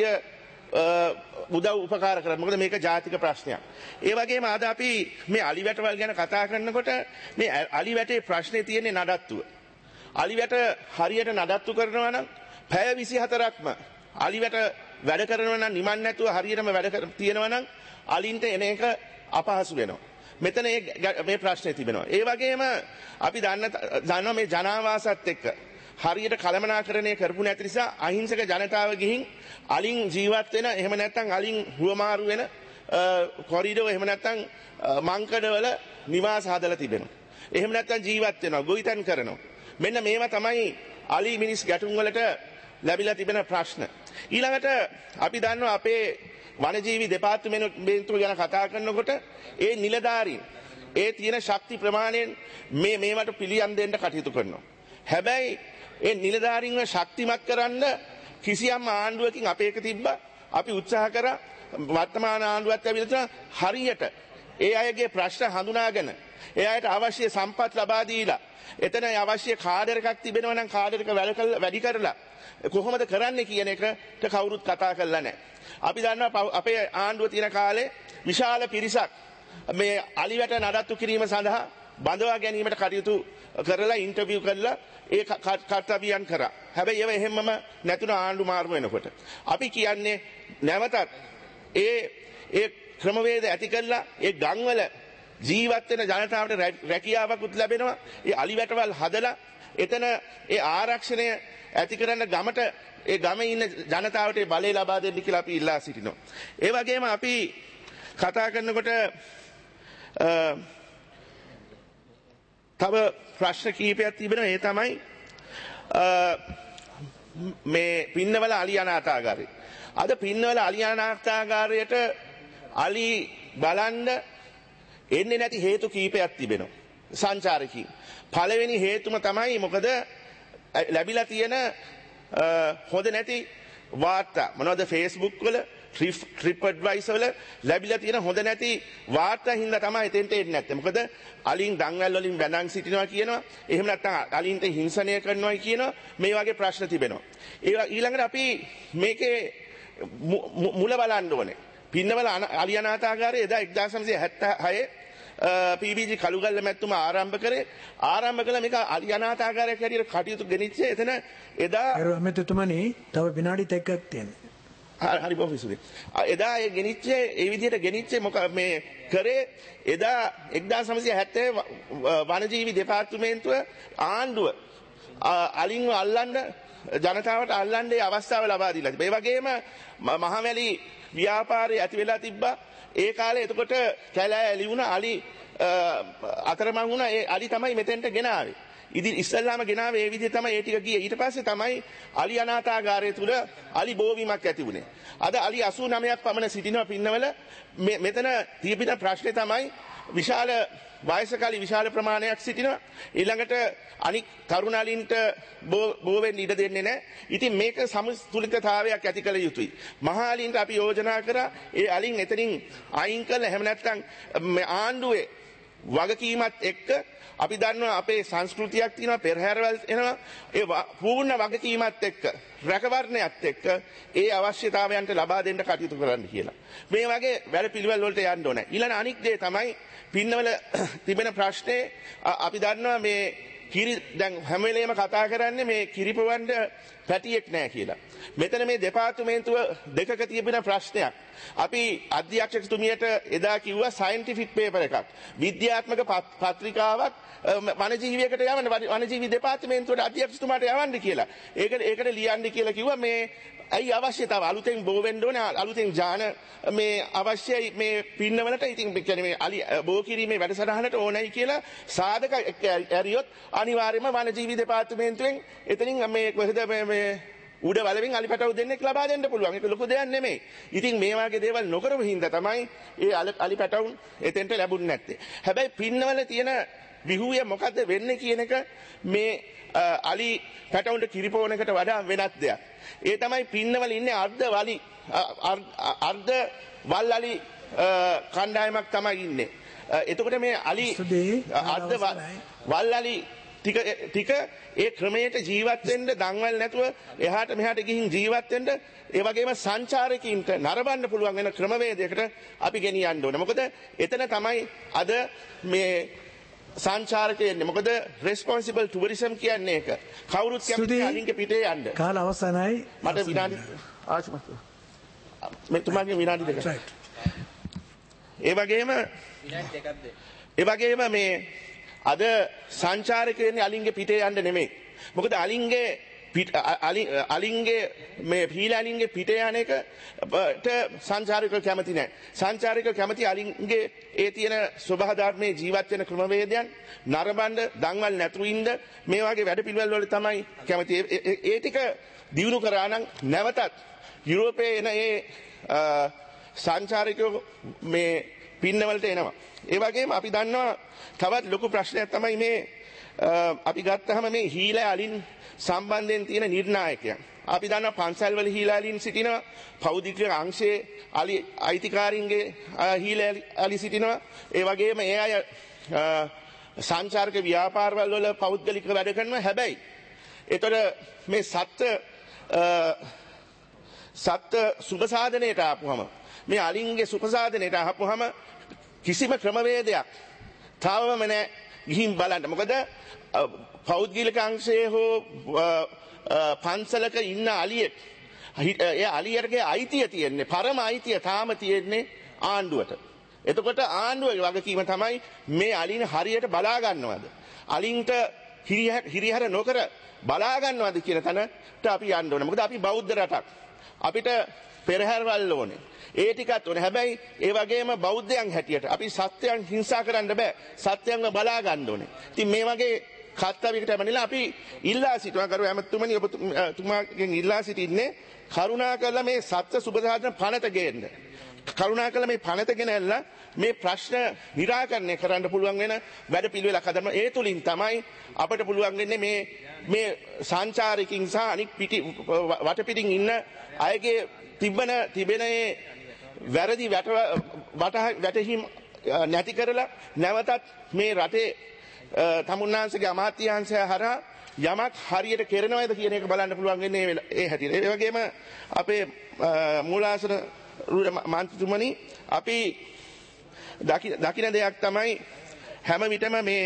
උදව් උපකාර කරන්න. මොකද මේක ජාතික ප්‍රශ්නයක්. ඒ වගේම අද අපි මේ අලි වැටවල් ගැන කතා කරනකොට මේ අලි වැටේ ප්‍රශ්නේ තියෙන්නේ නඩත්තුව. අලි වැට හරියට නඩත්තු කරනවා නම් පැය විසිහතරක්ම අලි වැට වැඩ කරනවා නම් නිමන් නැතුව හරියටම වැඩ තියෙනවා නම් අලින්ට එන එක අපහසු වෙනවා. මෙතන මේ ප්‍රශ්නේ තිබෙනවා. ඒ වගේම අපි දන්න දන්නවා මේ ජනාවාසත් එක්ක හරියට කළමනාකරණය කරපු නැති නිසා අහිංසක ජනතාව ගිහින් අලින් ජීවත් වෙන එහෙම නැත්නම් අලින් හුවමාරු වෙන කොරිඩෝ එහෙම නැත්නම් මංකඩවල නිවාස හදලා තිබෙනවා. එහෙම නැත්නම් ජීවත් වෙනවා ගොවිතැන් කරනවා. මෙන්න මේවා තමයි අලි මිනිස් ගැටුම් වලට ලැබිලා තිබෙන ප්‍රශ්න. ඊළඟට අපි දන්නවා අපේ වනජීවි දෙපාර්තමේන්තුව ගැන කතා කරනකොට ඒ නිලධාරීන් ඒ තියෙන ශක්ති ප්‍රමාණයෙන් මේ මේවට පිළියම් දෙන්න කටයුතු කරනවා. හැබැයි ඒ නිලධාරීන්ව ශක්තිමත් කරන්න කිසියම් ආණ්ඩුවකින් අපේක තිබ්බා. අපි උත්සාහ කරා වර්තමාන ආණ්ඩුවත් ඇවිල්ලා හරියට ඒ අයගේ ප්‍රශ්න හඳුනාගෙන ඒ අයට අවශ්‍ය සම්පත් ලබා දීලා එතන අවශ්‍ය කාඩර් එකක් තිබෙනවා නම් කාඩර් එක වැඩි කරලා කොහොමද කරන්නේ කියන එකට කවුරුත් කතා කරලා නැහැ. අපි දන්නවා අපේ ආණ්ඩුව තියෙන කාලේ විශාල පිරිසක් මේ අලිවැට නඩත්තු කිරීම සඳහා බඳවා ගැනීමට කටයුතු කරලා ඉන්ටර්විව් කරලා ඒ කර්තව්‍යයන් කරා. හැබැයි ඒව එහෙමම නැතුණ ආණ්ඩු මාරු වෙනකොට අපි කියන්නේ නැවතත් ඒ ඒ ක්‍රමවේද ඇති කරලා ඒ ගම්වල ජීවත් වෙන ජනතාවට රැකියාවකුත් ලැබෙනවා. ඒ අලිවැටවල් හදලා එතන ඒ ආරක්ෂණය ඇති කරන්න ගමට ඒ ගමේ ඉන්න ජනතාවට බලය ලබා දෙන්න කියලා අපි ඉල්ලා සිටිනවා. ඒ වගේම අපි කතා කරනකොට තව ප්‍රශ්න කීපයක් තිබෙනවා. ඒ තමයි මේ පින්නවල අලි අනාථාගාරය. අද පින්නවල අලි අනාථාගාරයට අලි බලන්න එන්නේ නැති හේතු කීපයක් තිබෙනවා සංචාරකීන්. පළවෙනි හේතුම තමයි මොකද ලැබිලා තියෙන හොඳ නැති වාර්තා මොනවද Facebook වල ට්‍රිප් ඇඩ්වයිසර් වල ලැබිලා තියෙන හොඳ නැති වාර්තා හින්දා තමයි එතෙන්ට එන්නේ නැත්තේ. මොකද අලින් දන්වැල් වලින් බැඳන් සිටිනවා කියනවා. එහෙම නැත්නම් අලින්ට හිංසනය කරනවා කියනවා. මේ වගේ ප්‍රශ්න තිබෙනවා. ඒ ඊළඟට අපි මේකේ මුල බලන්න ඕනේ. පින්නවල අලි අනාථාගාරය එදා එක්දාස් නවසිය හැත්තෑ හය පීබීජී කළුගල්ල මැතිතුමා ආරම්භ කරේ ආරම්භ කළ මේක අලි අනාථාගාරයක් හැටියට කටයුතු ගෙනිච්ච එතන එදා ගරු ඇමතිතුමනි තව විනාඩි දෙකක් තියෙනවා. හරි බොහොම එදා ඒ ගෙනිච්චේ ඒ විදිහට ගෙනිච්චේ මොක මේ කරේ එදා එක්දාස් නවසිය හැත්තෑ වනජීවි දෙපාර්තමේන්තුව ආණ්ඩුව අලින්ව අල්ලන්න ජනතාවට අල්ලන්නේ අවස්ථාව ලබා දීලා තිබේ. ඒ වගේම මහවැලි ව්‍යාපාරය ඇති වෙලා තිබ්බා. ඒ කාලේ එතකොට කැලෑ ඇලි වුණ අලි අතරමං වුණ ඒ අලි තමයි මෙතෙන්ට ගෙනාවේ. ඉතින් ඉස්සල්ලාම ගෙනාවේ ඒ විදිහට තමයි ඒ ටික ගියේ. ඊට පස්සේ තමයි අලි අනාථාගාරය තුල අලි බෝවීමක් ඇති වුණේ. අද අලි අසූ නවයක් පමණ සිටිනවා පින්නවල. මෙතන තිබෙන ප්‍රශ්නේ තමයි විශාල වයසකලි විශාල ප්‍රමාණයක් සිටිනවා. ඊළඟට අනික් තරුණ අලින්ට බෝ වෙන්න ඉඩ දෙන්නේ නැහැ. ඉතින් මේක සමතුලිතතාවයක් ඇති කළ යුතුයි. මහා අලින්ට අපි යෝජනා කරා ඒ අලින් එතනින් අයින් කළා. එහෙම නැත්නම් ආණ්ඩුවේ වගකීමත් එක්ක අපි දන්නවා අපේ සංස්කෘතියක් තියෙනවා පෙරහැරවල් එනවා ඒ පූර්ණ වගකීමත් එක්ක රැකවරණයත් එක්ක ඒ අවශ්‍යතාවයන්ට ලබා දෙන්න කටයුතු කරන්න කියලා. මේ වගේ වැඩ පිළිවෙල වලට යන්න ඕනේ. ඊළඟ අනික් දේ තමයි පින්නවල තිබෙන ප්‍රශ්නේ අපි දන්නවා මේ කිරි දැන් හැම වෙලේම කතා කරන්නේ මේ කිරිපොවන්න පැටියෙක් නැහැ කියලා. මෙතන මේ දෙපාර්තමේන්තුව දෙකක තිබෙන ප්‍රශ්නයක්. අපි අධ්‍යක්ෂකතුමියට එදා කිව්වා සයන්ටිෆික් පේපර් එකක්. විද්‍යාත්මක පත්‍රිකාවක් වනජීවියකට යවන්න වනජීවි දෙපාර්තමේන්තුවට අධ්‍යක්ෂතුමාට යවන්න කියලා. ඒකට ඒකට ලියන්න කියලා කිව්වා මේ ඇයි අවශ්‍යතාව අලුතෙන් බෝ වෙන්න ඕනේ අලුතෙන් ජාන මේ අවශ්‍යයි මේ පින්නවලට ඉතින් කියන්නේ මේ අලි බෝ කිරීමේ වැඩසටහනට ඕනයි කියලා සාධක ඇරියොත් අනිවාර්යයෙන්ම වනජීවි දෙපාර්තමේන්තුවෙන් එතනින් මේ කොහෙද මේ උඩ වලවින් අලි පැටවු දෙන්නෙක් ලබා දෙන්න පුළුවන්. ඒක ලොකු දෙයක් නෙමෙයි. ඉතින් මේ වගේ දේවල් නොකරපු හින්දා තමයි ඒ අලි පැටවුන් එතෙන්ට ලැබුණ නැත්තේ. හැබැයි පින්නවල තියෙන විහුය මොකද්ද වෙන්නේ කියන එක මේ අලි පැටවුන්ට කිරිපෝනකට වඩා වෙනත් දෙයක්. ඒ තමයි පින්නවල ඉන්නේ අර්ධ වලි අර්ධ වල් අලි කණ්ඩායමක් තමයි ඉන්නේ. එතකොට මේ අලි අර්ධ වල් අලි ටික ටික ඒ ක්‍රමයට ජීවත් වෙන්න දන්වල් නැතුව එහාට මෙහාට ගිහින් ජීවත් වෙන්න ඒ වගේම සංචාරකීන්ට නරඹන්න පුළුවන් වෙන ක්‍රමවේදයකට අපි ගෙනියන්න ඕනේ. මොකද එතන තමයි අද මේ සංචාරකයන්නේ. මොකද රෙස්පොන්සිබල් ටුවරිසම් කියන්නේ ඒක. කවුරුත් කැමති අලින්ගේ පිටේ යන්න. කාල අවසానයි. මට විනාඩි ආශිමත්. මේ තුමාගේ විනාඩි දෙකක්. ඒ වගේම විනාඩි දෙකක් දෙන්න. ඒ වගේම මේ අද සංචාරකයන්නේ අලින්ගේ පිටේ යන්න නෙමෙයි. මොකද අලින්ගේ අලින්ගේ මේ පීලාලින්ගේ පිටේ යන එකට සංචාරකයෝ කැමති නැහැ. සංචාරකයෝ කැමති අලින්ගේ ඒ තියෙන ස්වභාව ධර්මයේ ජීවත් වෙන ක්‍රමවේදයන් නරඹන්න දන්වල් නැතුව ඉන්න මේ වගේ වැඩ පිළිවෙල වල තමයි කැමති. ඒ ටික දියුණු කරා නම් නැවතත් යුරෝපයේ එන ඒ සංචාරකයෝ මේ පින්නවලට එනවා. ඒ වගේම අපි දන්නවා තවත් ලොකු ප්‍රශ්නයක් තමයි මේ අපි ගත්තහම මේ හීලා අලින් සම්බන්ධයෙන් තියෙන නිර්ණායකයන්. අපි දන්නවා පන්සල්වල හීලා අලින් සිටිනවා, පෞද්ගලික අංශයේ අලි අයිතිකාරින්ගේ හීලා අලි සිටිනවා. ඒ වගේම ඒ අය සංචාරක ව්‍යාපාරවල වල පෞද්ගලික වැඩ කරනවා. හැබැයි ඒතර මේ සත්ත්ව සත්ත්ව සුබසාධනයට ආපුවම මේ අලින්ගේ සුබසාධනයට ආපුවම කිසිම ක්‍රමවේදයක් තාවම නැහැ ගිහින් බලන්න. මොකද පෞද්ගලික අංශයේ හෝ පන්සලක ඉන්න අලියෙක් ඒ අලියගේ අයිතිය තියෙන්නේ පරම අයිතිය තාම තියෙන්නේ ආණ්ඩුවට. එතකොට ආණ්ඩුවේ වගකීම තමයි මේ අලින් හරියට බලා ගන්නවද? අලින්ට හිරිහැර නොකර බලා ගන්නවද කියන තැනට අපි යන්න ඕනේ. මොකද අපි බෞද්ධ රටක්. අපිට පෙරහැරවල් ඕනේ. ඒ ටිකත් ඕනේ. හැබැයි ඒ වගේම බෞද්ධයන් හැටියට අපි සත්‍යයන් හිංසා කරන්න බෑ. සත්‍යයන්ව බලා ගන්න ඕනේ. ඉතින් මේ වගේ කර්තව්‍යයකට යමනිලා අපි ඉල්ලා සිටිනවා කරු ඇමතුමනි ඔබතුමාගෙන් ඉල්ලා සිටින්නේ කරුණාකරලා මේ සත්‍ය සුබසාධන පනත ගේන්න. කරුණාකරලා මේ පනත ගෙනල්ලා මේ ප්‍රශ්න निराකරණය කරන්න පුළුවන් වෙන වැඩ පිළිවෙලක් හදන්න. ඒ තුලින් තමයි අපිට පුළුවන් වෙන්නේ මේ මේ සංචාරකින් සහ අනික් පිටි වටපිටින් ඉන්න අයගේ තිබෙන තිබෙන වැරදි වැට වැටහිම් නැති කරලා නැවතත් මේ රටේ තමුන්නාන්සේගේ අමාත්‍යාංශය හරහා යමක් හරියට කරනවද කියන එක බලන්න පුළුවන් වෙන්නේ ඒ හැටියට. ඒ වගේම අපේ මූලාසන මන්ත්‍රීතුමනි අපි දකින දෙයක් තමයි හැම විටම මේ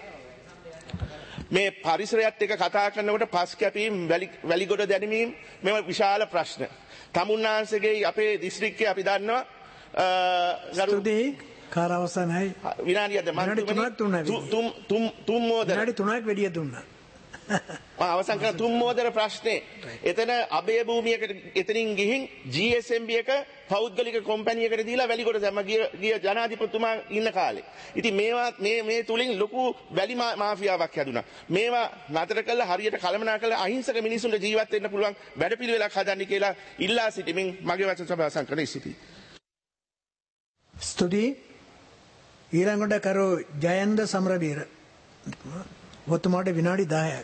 මේ පරිසරයත් එක්ක කතා කරනකොට පස් කැපීම් වැලිගොඩ දැනීම මෙම විශාල ප්‍රශ්න. තමුන්නාන්සේගේ අපේ දිස්ත්‍රික්කයේ අපි දන්නවා ස්තුතියි කාර අවසන්යි විනාඩියක්ද මම තුම් තුම් තුම් මෝදර විනාඩි තුනක් වැඩි දුන්නා. අවසන් කරන තුම් මෝදර ප්‍රශ්නේ එතන අබේ භූමියකට එතනින් ගිහින් ජී එස් එම් බී එක පෞද්ගලික කම්පැනියකට දීලා වැලිගොඩ දැම්ම ගිය ජනාධිපතිතුමා ඉන්න කාලේ. ඉතින් මේවා මේ මේ තුලින් ලොකු වැලි මාෆියාවක් හැදුනා. මේවා නතර කළා හරියට කළමනා කළා අහිංසක මිනිසුන්ට ජීවත් වෙන්න පුළුවන් වැඩපිළිවෙලක් හදන්න කියලා ඉල්ලා සිටිමින් මගේ වචන සභාව අවසන් කරන ස්තුතියි. ස්තුතියි. ඊළඟට කරු ජයන්ත සමරවීර ඔබතුමාට විනාඩි දහයක්.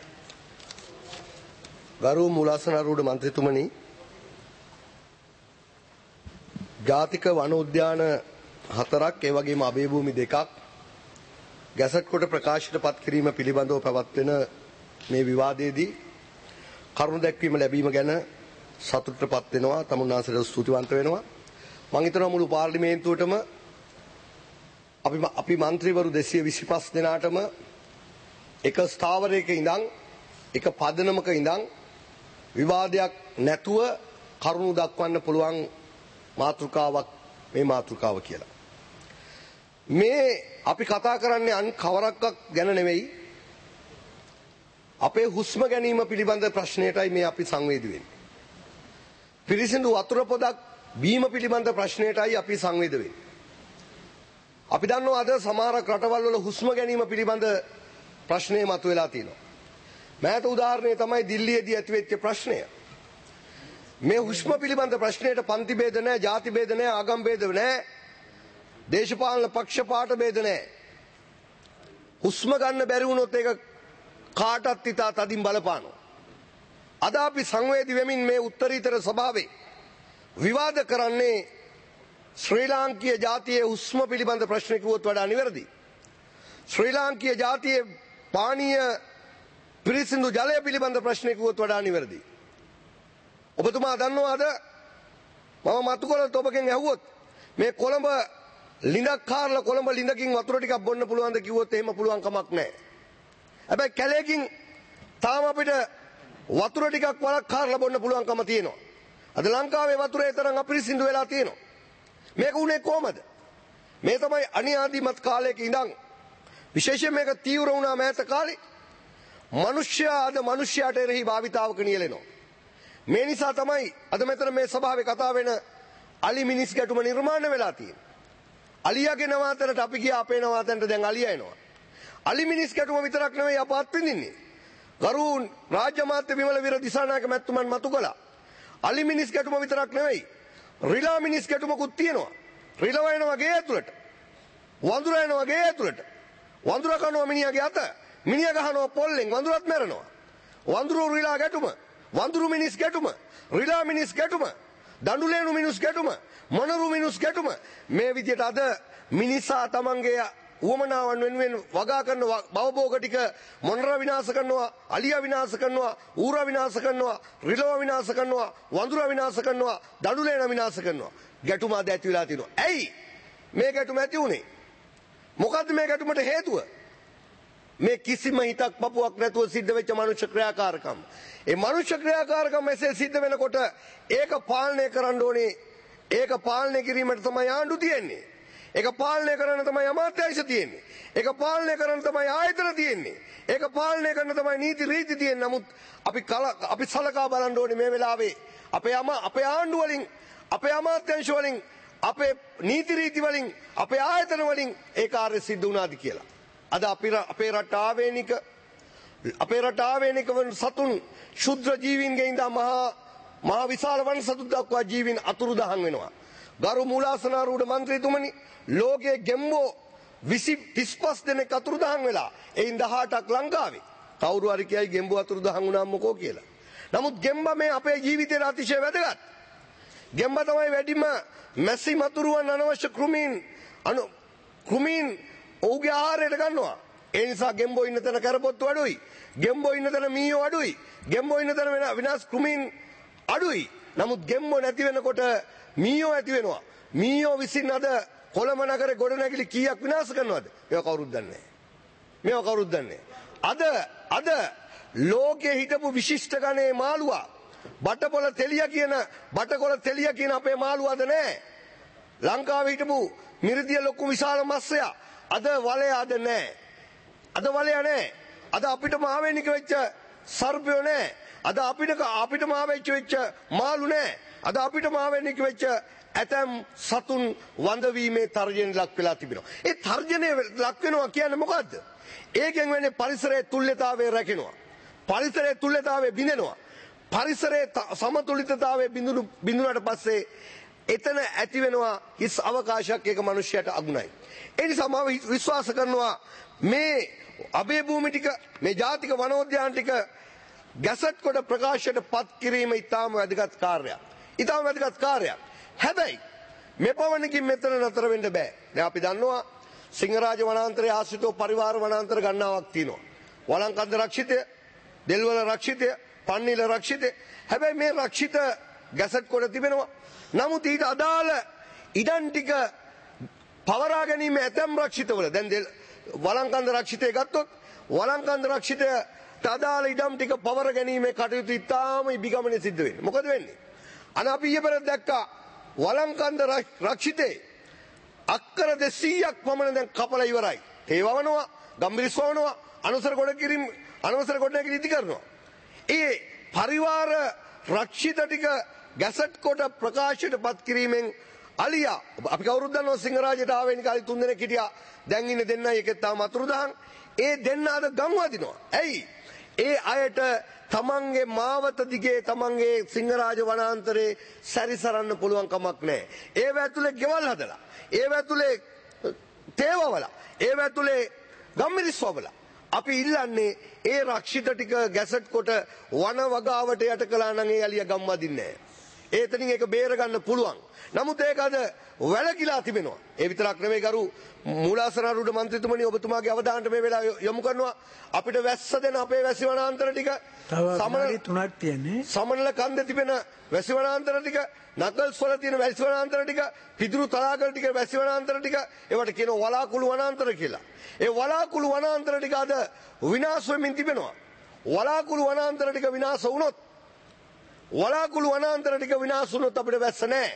ගරු මූලාසනාරූඪ මන්ත්‍රීතුමනි, ජාතික වන උද්‍යාන හතරක් ඒ වගේම අභය භූමි දෙකක් ගැසට් කොට ප්‍රකාශයට පත් කිරීම පිළිබඳව පැවැත්වෙන මේ විවාදයේදී කරුණු දැක්වීම ලැබීම ගැන සතුටටපත් වෙනවා. තමුන්නාන්සේට ස්තුතිවන්ත වෙනවා. මම හිතනවා මුළු පාර්ලිමේන්තුවටම අපි අපි മന്ത്രിවරු දෙසිය විසිපහ දෙනාටම එක ස්ථාවරයක ඉඳන් එක පදනමක ඉඳන් විවාදයක් නැතුව කරුණු දක්වන්න පුළුවන් මාතෘකාවක් මේ මාතෘකාව කියලා. මේ අපි කතා කරන්නේ අන් කවරක්ක් ගැන නෙවෙයි. අපේ හුස්ම ගැනීම පිළිබඳ ප්‍රශ්නයටයි මේ අපි සංවේදී වෙන්නේ. පිරිසිදු වතුර පොදක් බීම පිළිබඳ ප්‍රශ්නයටයි අපි සංවේදී වෙන්නේ. අපි දන්නවා අද සමහර රටවල් වල හුස්ම ගැනීම පිළිබඳ ප්‍රශ්නේ මතුවලා තියෙනවා. මෑත උදාහරණය තමයි දිල්ලියේදී ඇතිවෙච්ච ප්‍රශ්නය. මේ හුස්ම පිළිබඳ ප්‍රශ්නයට පන්ති ભેද නැහැ, ಜಾති ભેද නැහැ, ආගම් ભેද නැහැ, දේශපාලන පක්ෂපාත ભેද නැහැ. හුස්ම ගන්න බැරි වුණොත් ඒක කාටත් ඉතා තදින් බලපානවා. අද අපි සංවේදී වෙමින් මේ උත්තරීතර සභාවේ විවාද කරන්නේ ශ්‍රී ලාංකීය ජාතියේ හුස්ම පිළිබඳ ප්‍රශ්න කිව්වොත් වඩා නිවැරදි. ශ්‍රී ලාංකීය ජාතියේ පානීය පිරිසිදු ජලය පිළිබඳ ප්‍රශ්න කිව්වොත් වඩා නිවැරදි. ඔබතුමා දන්නවාද මම මතු කළොත් ඔබගෙන් ඇහුවොත් මේ කොළඹ ලිඳක් කාරලා කොළඹ ලිඳකින් වතුර ටිකක් බොන්න පුළුවන්ද කිව්වොත් එහෙම පුළුවන් කමක් නැහැ. හැබැයි කැලේකින් තාම අපිට වතුර ටිකක් වලක් කාරලා බොන්න පුළුවන්කම තියෙනවා. අද ලංකාවේ වතුරේ තරම් අපිරිසිදු වෙලා තියෙනවා. මේක උනේ කොහමද? මේ තමයි අනියාදිමත් කාලයක ඉඳන් විශේෂයෙන් මේක තීව්‍ර වුණා මෑත කාලේ. මිනිස්යා අද මිනිස්යාට එරෙහි භාවිතාවක නියැලෙනවා. මේ නිසා තමයි අද මෙතන මේ සභාවේ කතා වෙන අලි මිනිස් ගැටුම නිර්මාණය වෙලා තියෙන්නේ. අලියාගේ නවාතනට අපි ගියා අපේ නවාතනට දැන් අලියා එනවා. අලි මිනිස් ගැටුම විතරක් නෙවෙයි අප අත්විඳින්නේ. ගරු රාජ්‍ය මාත්‍ය විමල වීර දිසානායක මැතිතුමන් මතු කළා. අලි මිනිස් ගැටුම විතරක් නෙවෙයි රිලා මිනිස් ගැටුමකුත් තියෙනවා. රිලව එනවා ගේ ඇතුළට. වඳුර එනවා ගේ ඇතුළට. වඳුර කනවා මිනිහාගේ අත. මිනිහා ගහනවා පොල්ලෙන් වඳුරත් මැරෙනවා. වඳුරු රිලා ගැටුම, වඳුරු මිනිස් ගැටුම, රිලා මිනිස් ගැටුම, දඬුලේනු මිනිස් ගැටුම, මොනරු මිනිස් ගැටුම මේ විදිහට අද මිනිසා තමන්ගේ උවමනාවන් වෙනුවෙන් වගා කරන බවභෝග ටික මොනර විනාශ කරනවා, අලියා විනාශ කරනවා, ඌරා විනාශ කරනවා, රිලව විනාශ කරනවා, වඳුර විනාශ කරනවා, දඬුලේන විනාශ කරනවා. ගැටුම අද ඇති වෙලා තියෙනවා. ඇයි මේ ගැටුම ඇති වුනේ? මොකද්ද මේ ගැටුමට හේතුව? මේ කිසිම හිතක් පපුවක් නැතුව සිද්ධ වෙච්ච මනුෂ්‍ය ක්‍රියාකාරකම්. ඒ මනුෂ්‍ය ක්‍රියාකාරකම් එසේ සිද්ධ වෙනකොට ඒක පාලනය කරන්න ඕනේ. ඒක පාලනය කිරීමට තමයි ආණ්ඩු තියෙන්නේ. ඒක පාලනය කරන්න තමයි අමාත්‍යාංශ තියෙන්නේ. ඒක පාලනය කරන්න තමයි ආයතන තියෙන්නේ. ඒක පාලනය කරන්න තමයි නීති රීති තියෙන්නේ. නමුත් අපි අපි සලකා බලන්න ඕනේ මේ වෙලාවේ අපේ අපේ ආණ්ඩු වලින්, අපේ අමාත්‍යාංශ වලින්, අපේ නීති රීති වලින්, අපේ ආයතන වලින් ඒ කාර්ය සිද්ධ වුණාද කියලා. අද අපි අපේ රට ආවේනික අපේ රට ආවේනික වන සතුන් ශුද්‍ර ජීවීන්ගේ ඉඳන් මහා මහා විශාල වන සතුන් දක්වා ජීවීන් අතුරුදහන් වෙනවා. ගරු මූලාසනාරූඪ මන්ත්‍රීතුමනි, ලෝකයේ ගෙම්බෝ විසි තිස්පස් දෙනෙක් අතුරුදහන් වෙලා එයින් දහඅටක් ලංකාවේ. කවුරු හරි කියයි ගෙම්බෝ අතුරුදහන් වුණාම මොකෝ කියලා. නමුත් ගෙම්බ මේ අපේ ජීවිතේට අතිශය වැදගත්. ගෙම්බ තමයි වැඩිම මැසි මතුරුවන් අනවශ්‍ය කෘමීන් අනු කෘමීන් ඔහුගේ ආහාරයට ගන්නවා. ඒ නිසා ගෙම්බෝ ඉන්න තැන කරපොත්තු අඩුයි. ගෙම්බෝ ඉන්න තැන මීයෝ අඩුයි. ගෙම්බෝ ඉන්න තැන විනාශ කෘමීන් අඩුයි. නමුත් ගෙම්බෝ නැති වෙනකොට මීයෝ ඇති වෙනවා. මීයෝ විසින් අද කොළඹ නගරේ ගොඩනැගිලි කීයක් විනාශ කරනවද? මේක කවුරුත් දන්නේ නැහැ. මේක කවුරුත් දන්නේ අද අද ලෝකයේ හිටපු විශිෂ්ට ගණේ මාළුවා බටකොළ තෙලිය කියන බටකොළ තෙලිය කියන අපේ මාළුවා අද නැහැ. ලංකාවේ හිටපු මිරිදිය ලොකු විශාල මත්ස්‍යයා අද වලය අද නැහැ. අද වලය නැහැ. අද අපිට මාවෙනික වෙච්ච සර්පයෝ නැහැ. අද අපිට අපිට මාවෙච්ච වෙච්ච මාළු නැහැ. අද අපිට මාවෙනික වෙච්ච ඇතම් සතුන් වඳවීමේ තර්ජනයට ලක් වෙලා තිබෙනවා. ඒ තර්ජනය ලක් වෙනවා කියන්නේ මොකද්ද? ඒකෙන් වෙන්නේ පරිසරයේ තුල්්‍යතාවය රැකෙනවා. පරිසරයේ තුල්්‍යතාවය බිඳෙනවා. පරිසරයේ සමතුලිතතාවය බිඳුණු බිඳුණාට පස්සේ එතන ඇති වෙනවා හිස් අවකාශයක් ඒක මිනිස්සයාට අගුණයි. ඒ නිසා මම විශ්වාස කරනවා මේ අබේ භූමි ටික මේ ජාතික වනෝද්‍යාන ටික ගැසට් කොට ප්‍රකාශයට පත් කිරීම ඉතාම වැදගත් කාර්යයක්. ඉතාම වැදගත් කාර්යයක්. හැබැයි මෙපමණකින් මෙතන නතර වෙන්න බෑ. දැන් අපි දන්නවා සිංහරාජ වනාන්තරයේ ආශ්‍රිතව පරිවාර වනාන්තර ගණනාවක් තියෙනවා. වළංකන්ද රක්ෂිතය, දෙල්වල රක්ෂිතය, පන්නිල රක්ෂිතය. හැබැයි මේ රක්ෂිත ගැසට් කොට තිබෙනවා. නමුත් ඊට අදාළ ඉඩම් ටික පවරා ගැනීම ඇතැම් රක්ෂිතවල දැන් වළංකන්ද රක්ෂිතය ගත්තොත් වළංකන්ද රක්ෂිතයට අදාළ ඉඩම් ටික පවර ගැනීමේ කටයුතු ඉතාම ඉබිගමනේ සිද්ධ වෙන්නේ. මොකද වෙන්නේ? අන අපි ඊයේ පෙරේද දැක්කා වළංකන්ද රක්ෂිතේ අක්කර දෙසීයක් පමණ දැන් කපලා ඉවරයි. තේ වවනවා, ගම්බිරිස් වවනවා, අනුසර ගොඩ කිරීම අනුසර ගොඩ නැගිලි ඉදි කරනවා. ඒ පරිවාර රක්ෂිත ටික ගැසට් කොට ප්‍රකාශයට පත් කිරීමෙන් අලියා අපි කවුරුත් දන්නවා සිංහරාජයට ආවෙනික අලි තුන් දෙනෙක් හිටියා. දැන් ඉන්නේ දෙන්නයි එකෙක් තාම අතුරුදහන්. ඒ දෙන්න අද ගම් වදිනවා. ඇයි? ඒ අයට තමන්ගේ මාවත දිගේ තමන්ගේ සිංහරාජ වනාන්තරේ සැරිසරන්න පුළුවන් කමක් නැහැ. ඒව ඇතුලේ ගෙවල් හදලා, ඒව ඇතුලේ තේවවලා, ඒව ඇතුලේ ගම්මිරිස් වවලා අපි ඉල්ලන්නේ ඒ රක්ෂිත ටික ගැසට් කොට වන වගාවට යට කළා නම් ඒ අලිය ගම් වදින්නේ නැහැ. ඒතනින් ඒක බේර ගන්න පුළුවන්. නමුත් ඒක අද වැළකීලා තිබෙනවා. ඒ විතරක් නෙමෙයි ගරු මූලාසන ආරූඪ මන්ත්‍රීතුමනි ඔබතුමාගේ අවධානයට මේ වෙලාව යොමු කරනවා. අපිට වැස්ස දෙන අපේ වැසි වනාන්තර ටික සමනල තුනක් තියෙන්නේ. සමනල කන්දේ තිබෙන වැසි වනාන්තර ටික, නගල්ස් වල තියෙන වැසි වනාන්තර ටික, පිදුරු තලාගල ටික වැසි වනාන්තර ටික ඒවට කියනවා වලාකුළු වනාන්තර කියලා. ඒ වලාකුළු වනාන්තර ටික අද විනාශ වෙමින් තිබෙනවා. වලාකුළු වනාන්තර ටික විනාශ වුණොත් වලාකුළු වනාන්තර ටික විනාශ වුණොත් අපිට වැස්ස නැහැ.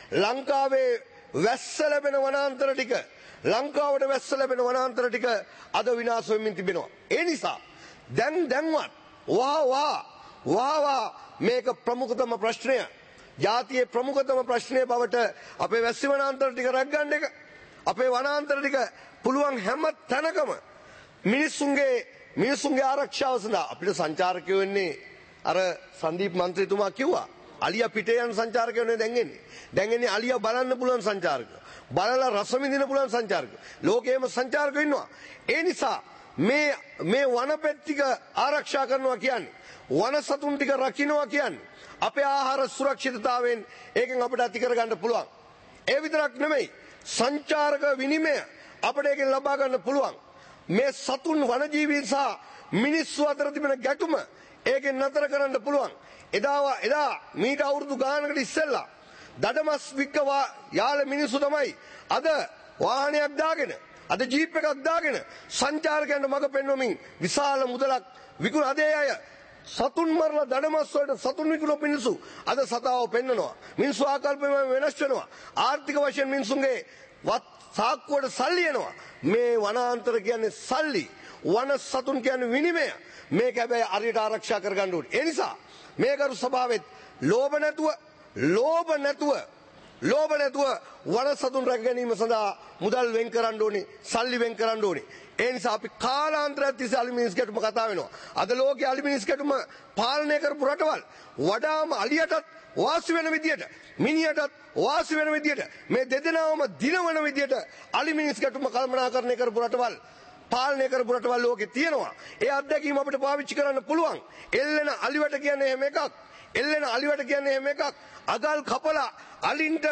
ලංකාවේ වැස්ස ලැබෙන වනාන්තර ටික ලංකාවට වැස්ස ලැබෙන වනාන්තර ටික අද විනාශ වෙමින් තිබෙනවා. ඒ නිසා දැන් දැන්වත් වා වා වා වා මේක ප්‍රමුඛතම ප්‍රශ්නය. ජාතියේ ප්‍රමුඛතම ප්‍රශ්නය බවට අපේ වැස්සි වනාන්තර ටික රැකගන්න එක අපේ වනාන්තර ටික පුළුවන් හැම තැනකම මිනිස්සුන්ගේ මිනිස්සුන්ගේ ආරක්ෂාව සඳහා අපිට සංචාරකයෝ වෙන්නේ අර සංදීප් මන්ත්‍රීතුමා කිව්වා අලියා පිටේ යන සංචාරකයෝ නේ දැන් එන්නේ. දැන් එන්නේ අලියා බලන්න පුළුවන් සංචාරකයෝ. බලලා රස විඳින්න පුළුවන් සංචාරකයෝ. ලෝකේම සංචාරකයෝ ඉන්නවා. ඒ නිසා මේ මේ වනපෙත්තික ආරක්ෂා කරනවා කියන්නේ වන සතුන් ටික රකින්නවා කියන්නේ අපේ ආහාර සුරක්ෂිතතාවයෙන් ඒකෙන් අපිට ඇති කර ගන්න පුළුවන්. ඒ විතරක් නෙමෙයි සංචාරක විනිමය අපිට ඒකෙන් ලබා ගන්න පුළුවන්. මේ සතුන් වනජීවීන් සහ මිනිස්සු අතර තිබෙන ගැටුම ඒකෙන් නතර කරන්න පුළුවන්. එදා එදා මීට අවුරුදු ගානකට ඉස්සෙල්ලා දඩමස් වික්කවා යාල මිනිස්සු තමයි අද වාහනයක් දාගෙන අද ජීප් එකක් දාගෙන සංචාරකයන්ට මඟ පෙන්වමින් විශාල මුදලක් විකුණ අධේ අය සතුන් මරලා දඩමස් වලට සතුන් විකුණන මිනිස්සු අද සතාව පෙන්වනවා. මිනිස්සු ආකල්පම වෙනස් වෙනවා. ආර්ථික වශයෙන් මිනිසුන්ගේ වත් සාක්කුවට සල්ලි එනවා. මේ වනාන්තර කියන්නේ සල්ලි. වන සතුන් කියන්නේ විනිමය. මේක හැබැයි අරියට ආරක්ෂා කරගන්න ඕනේ. ඒ නිසා මේ කරු සභාවෙත් ලෝභ නැතුව ලෝභ නැතුව ලෝභ නැතුව වන සතුන් රැක ගැනීම සඳහා මුදල් වෙන් කරන්න ඕනේ, සල්ලි වෙන් කරන්න ඕනේ. ඒ නිසා අපි කාලාන්තරයක් තිස්සේ අලි මිනිස් ගැටුම කතා වෙනවා. අද ලෝකයේ අලි මිනිස් ගැටුම පාලනය කරපු රටවල් වඩාම අලියටත් වාසි වෙන විදියට, මිනිහටත් වාසි වෙන විදියට, මේ දෙදෙනාම දිනවන විදියට අලි මිනිස් ගැටුම කළමනාකරණය කරපු රටවල් පාලනය කරපු රටවල් ලෝකේ තියෙනවා. ඒ අත්දැකීම අපිට පාවිච්චි කරන්න පුළුවන්. එල්ලෙන අලිවට කියන්නේ එහෙම එකක්. එල්ලෙන අලිවට කියන්නේ එහෙම එකක්. අගල් කපලා අලින්ට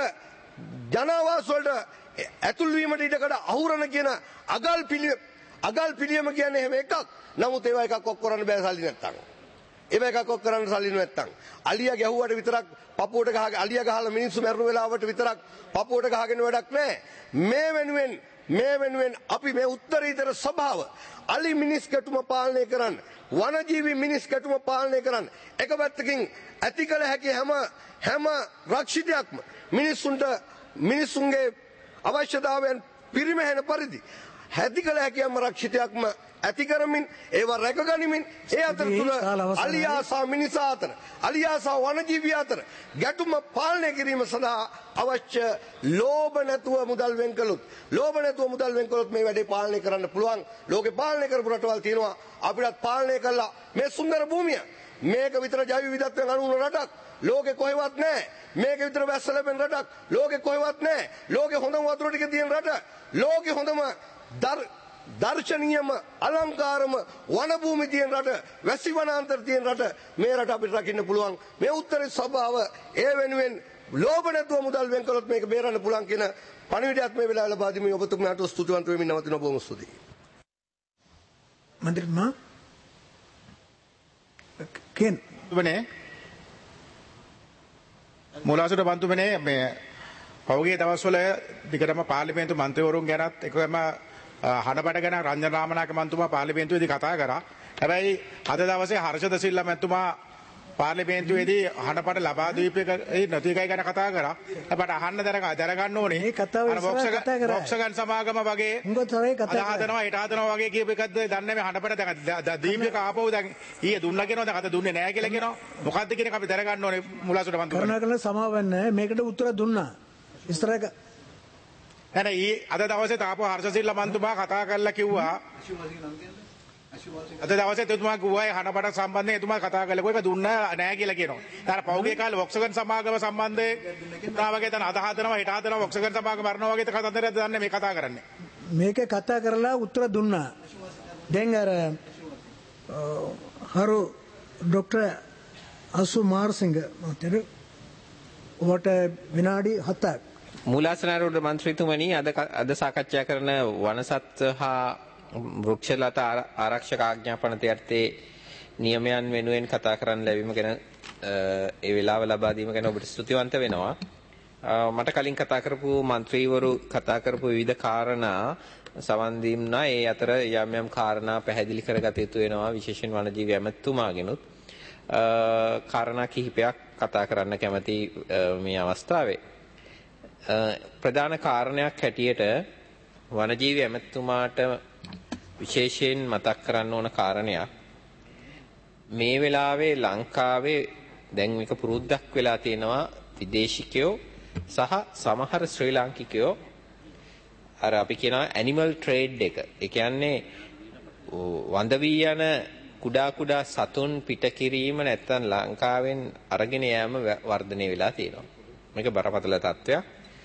ජනාවාස වලට ඇතුල් වීමට ඉඩකඩ අහුරන කියන අගල් පිළිය අගල් පිළියම කියන්නේ එහෙම එකක්. නමුත් ඒවා එකක් ඔක් කරන්න බෑ සල්ලි නැත්තම්. ඒව එකක් කරන්න සල්ලි නැත්තම් අලියා ගැහුවට විතරක් පපුවට ගහගෙන අලියා ගහලා මිනිස්සු මැරුණු වෙලාවට විතරක් පපුවට ගහගෙන වැඩක් නැහැ. මේ වෙනුවෙන් මේ වෙනුවෙන් අපි මේ උත්තරීතර සභාව අලි මිනිස් ගැටුම පාලනය කරන්න, වනජීවි මිනිස් ගැටුම පාලනය කරන්න, එක පැත්තකින් ඇති කළ හැකි හැම හැම රක්ෂිතයක්ම මිනිස්සුන්ට මිනිස්සුන්ගේ අවශ්‍යතාවයන් පිරිමැහෙන පරිදි ඇති කළ හැකි හැම රක්ෂිතයක්ම ඇති කරමින් ඒවා රැකගනිමින් ඒ අතරතුර අලියා සහ මිනිසා අතර අලියා සහ වනජීවී අතර ගැටුම පාලනය කිරීම සඳහා අවශ්‍ය ලෝභ නැතුව මුදල් වෙන් කළොත් ලෝභ නැතුව මුදල් වෙන් කළොත් මේ වැඩේ පාලනය කරන්න පුළුවන්. ලෝකේ පාලනය කරපු රටවල් තියෙනවා. අපිටත් පාලනය කළා මේ සුන්දර භූමිය. මේක විතර ජෛව විවිධත්වයෙන් අනුන රටක් ලෝකේ කොහෙවත් නැහැ. මේක විතර වැස්ස ලැබෙන රටක් ලෝකේ කොහෙවත් නැහැ. ලෝකේ හොඳම වතුර ටික තියෙන රට, ලෝකේ හොඳම දර්ශනීයම අලංකාරම වන භූමි තියෙන රට, වැසි වනාන්තර තියෙන රට, මේ රට අපිට රකින්න පුළුවන්. මේ උත්තර සභාව ඒ වෙනුවෙන් ලෝභ නැතුව මුදල් වෙන් කළොත් මේක බේරන්න පුළුවන් කියන පණිවිඩයත් මේ වෙලාව ලබා දීමේ ඔබතුමාට ස්තුතිවන්ත වෙමින් නවතින බොහොම ස්තුතියි. මන්ත්‍රීතුමා කෙන් තුමනේ මුලාසුට මන්තුමනේ මේ පෞගේ දවස්වල දිගටම පාර්ලිමේන්තු මන්ත්‍රීවරුන් ගැනත් එකම හඩබඩ ගැන රංජන රාමනායක මන්තුමා පාර්ලිමේන්තුවේදී කතා කරා. හැබැයි අද දවසේ හර්ෂද සිල්වා මැතිතුමා පාර්ලිමේන්තුවේදී හඩබඩ ලබා දීපේ නැති එකයි ගැන කතා කරා. අපට අහන්න දැනගන්න ඕනේ. මේ කතාව ඉස්සරහ කතා කරා. බොක්සගන් සමාගම වගේ උංගතරේ කතා කරා. හදනවා ඊට හදනවා වගේ කියප එකක්ද දන්නේ මේ හඩබඩ දැන් දීපේක ආපහු දැන් ඊයේ දුන්නා කියනවා දැන් අද දුන්නේ නැහැ කියලා කියනවා. මොකද්ද කියන එක අපි දැනගන්න ඕනේ මුලාසුට මන්තුමා. කරුණාකරලා සමාවෙන්න මේකට උත්තර දුන්නා. ඉස්සරහ නැන ඊ අද දවසේ තාපෝ හර්ෂසිල්ල මන්තුමා කතා කරලා කිව්වා අද දවසේ එතුමා කිව්වා හනබඩ සම්බන්ධයෙන් එතුමා කතා කළා කොහෙක දුන්නා නැහැ කියලා කියනවා. ඊට පෞගේ කාලේ වොක්සගන් සමාගම සම්බන්ධයෙන් තා වගේ දැන් අද හදනවා ඊට හදනවා වොක්සගන් සමාගම මරනවා වගේ කතන්දරයක් දන්නේ මේ කතා කරන්නේ. මේක කතා කරලා උත්තර දුන්නා. දැන් අර හරු ડોક્ટર අසු මාර්සිංග මහත්තයා ඔබට විනාඩි හතක් මූලාසනාරූඪ මන්ත්‍රීතුමනි අද අද සාකච්ඡා කරන වනසත්ව හා වෘක්ෂලතා ආරක්ෂක ආඥාපනත යටතේ නියමයන් වෙනුවෙන් කතා කරන්න ලැබීම ගැන ඒ වෙලාව ලබා දීම ගැන ඔබට ස්තුතිවන්ත වෙනවා. මට කලින් කතා කරපු മന്ത്രിවරු කතා කරපු විවිධ කාරණා සවන් දීම්නා ඒ අතර යම් යම් කාරණා පැහැදිලි කරගත යුතු වෙනවා විශේෂයෙන් වනජීවි ඇමතුමාගෙනුත් කාරණා කිහිපයක් කතා කරන්න කැමති මේ අවස්ථාවේ. ප්‍රධාන කාරණයක් හැටියට වනජීවි ඇමතුමාට විශේෂයෙන් මතක් කරන්න ඕන කාරණයක් මේ වෙලාවේ ලංකාවේ දැන් මේක පුරුද්දක් වෙලා තියෙනවා විදේශිකයෝ සහ සමහර ශ්‍රී ලාංකිකයෝ අර අපි කියනවා ඇනිමල් ට්‍රේඩ් එක. ඒ කියන්නේ වඳ වී යන කුඩා කුඩා සතුන් පිට කිරීම නැත්තම් ලංකාවෙන් අරගෙන යෑම වර්ධනය වෙලා තියෙනවා. මේක බරපතල තත්ත්වයක්.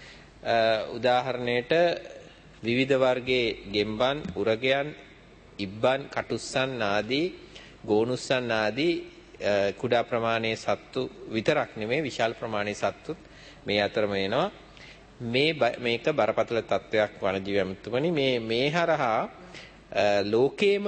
උදාහරණයට විවිධ වර්ගයේ ගෙම්බන්, උරගයන්, ඉබ්බන්, කටුස්සන් ආදී, ගෝනුස්සන් ආදී කුඩා ප්‍රමාණයේ සත්තු විතරක් නෙමෙයි විශාල ප්‍රමාණයේ සත්තුත් මේ අතරම එනවා. මේ මේක බරපතල තත්ත්වයක් වනජීවි ඇමතුමනි. මේ මේ හරහා ලෝකේම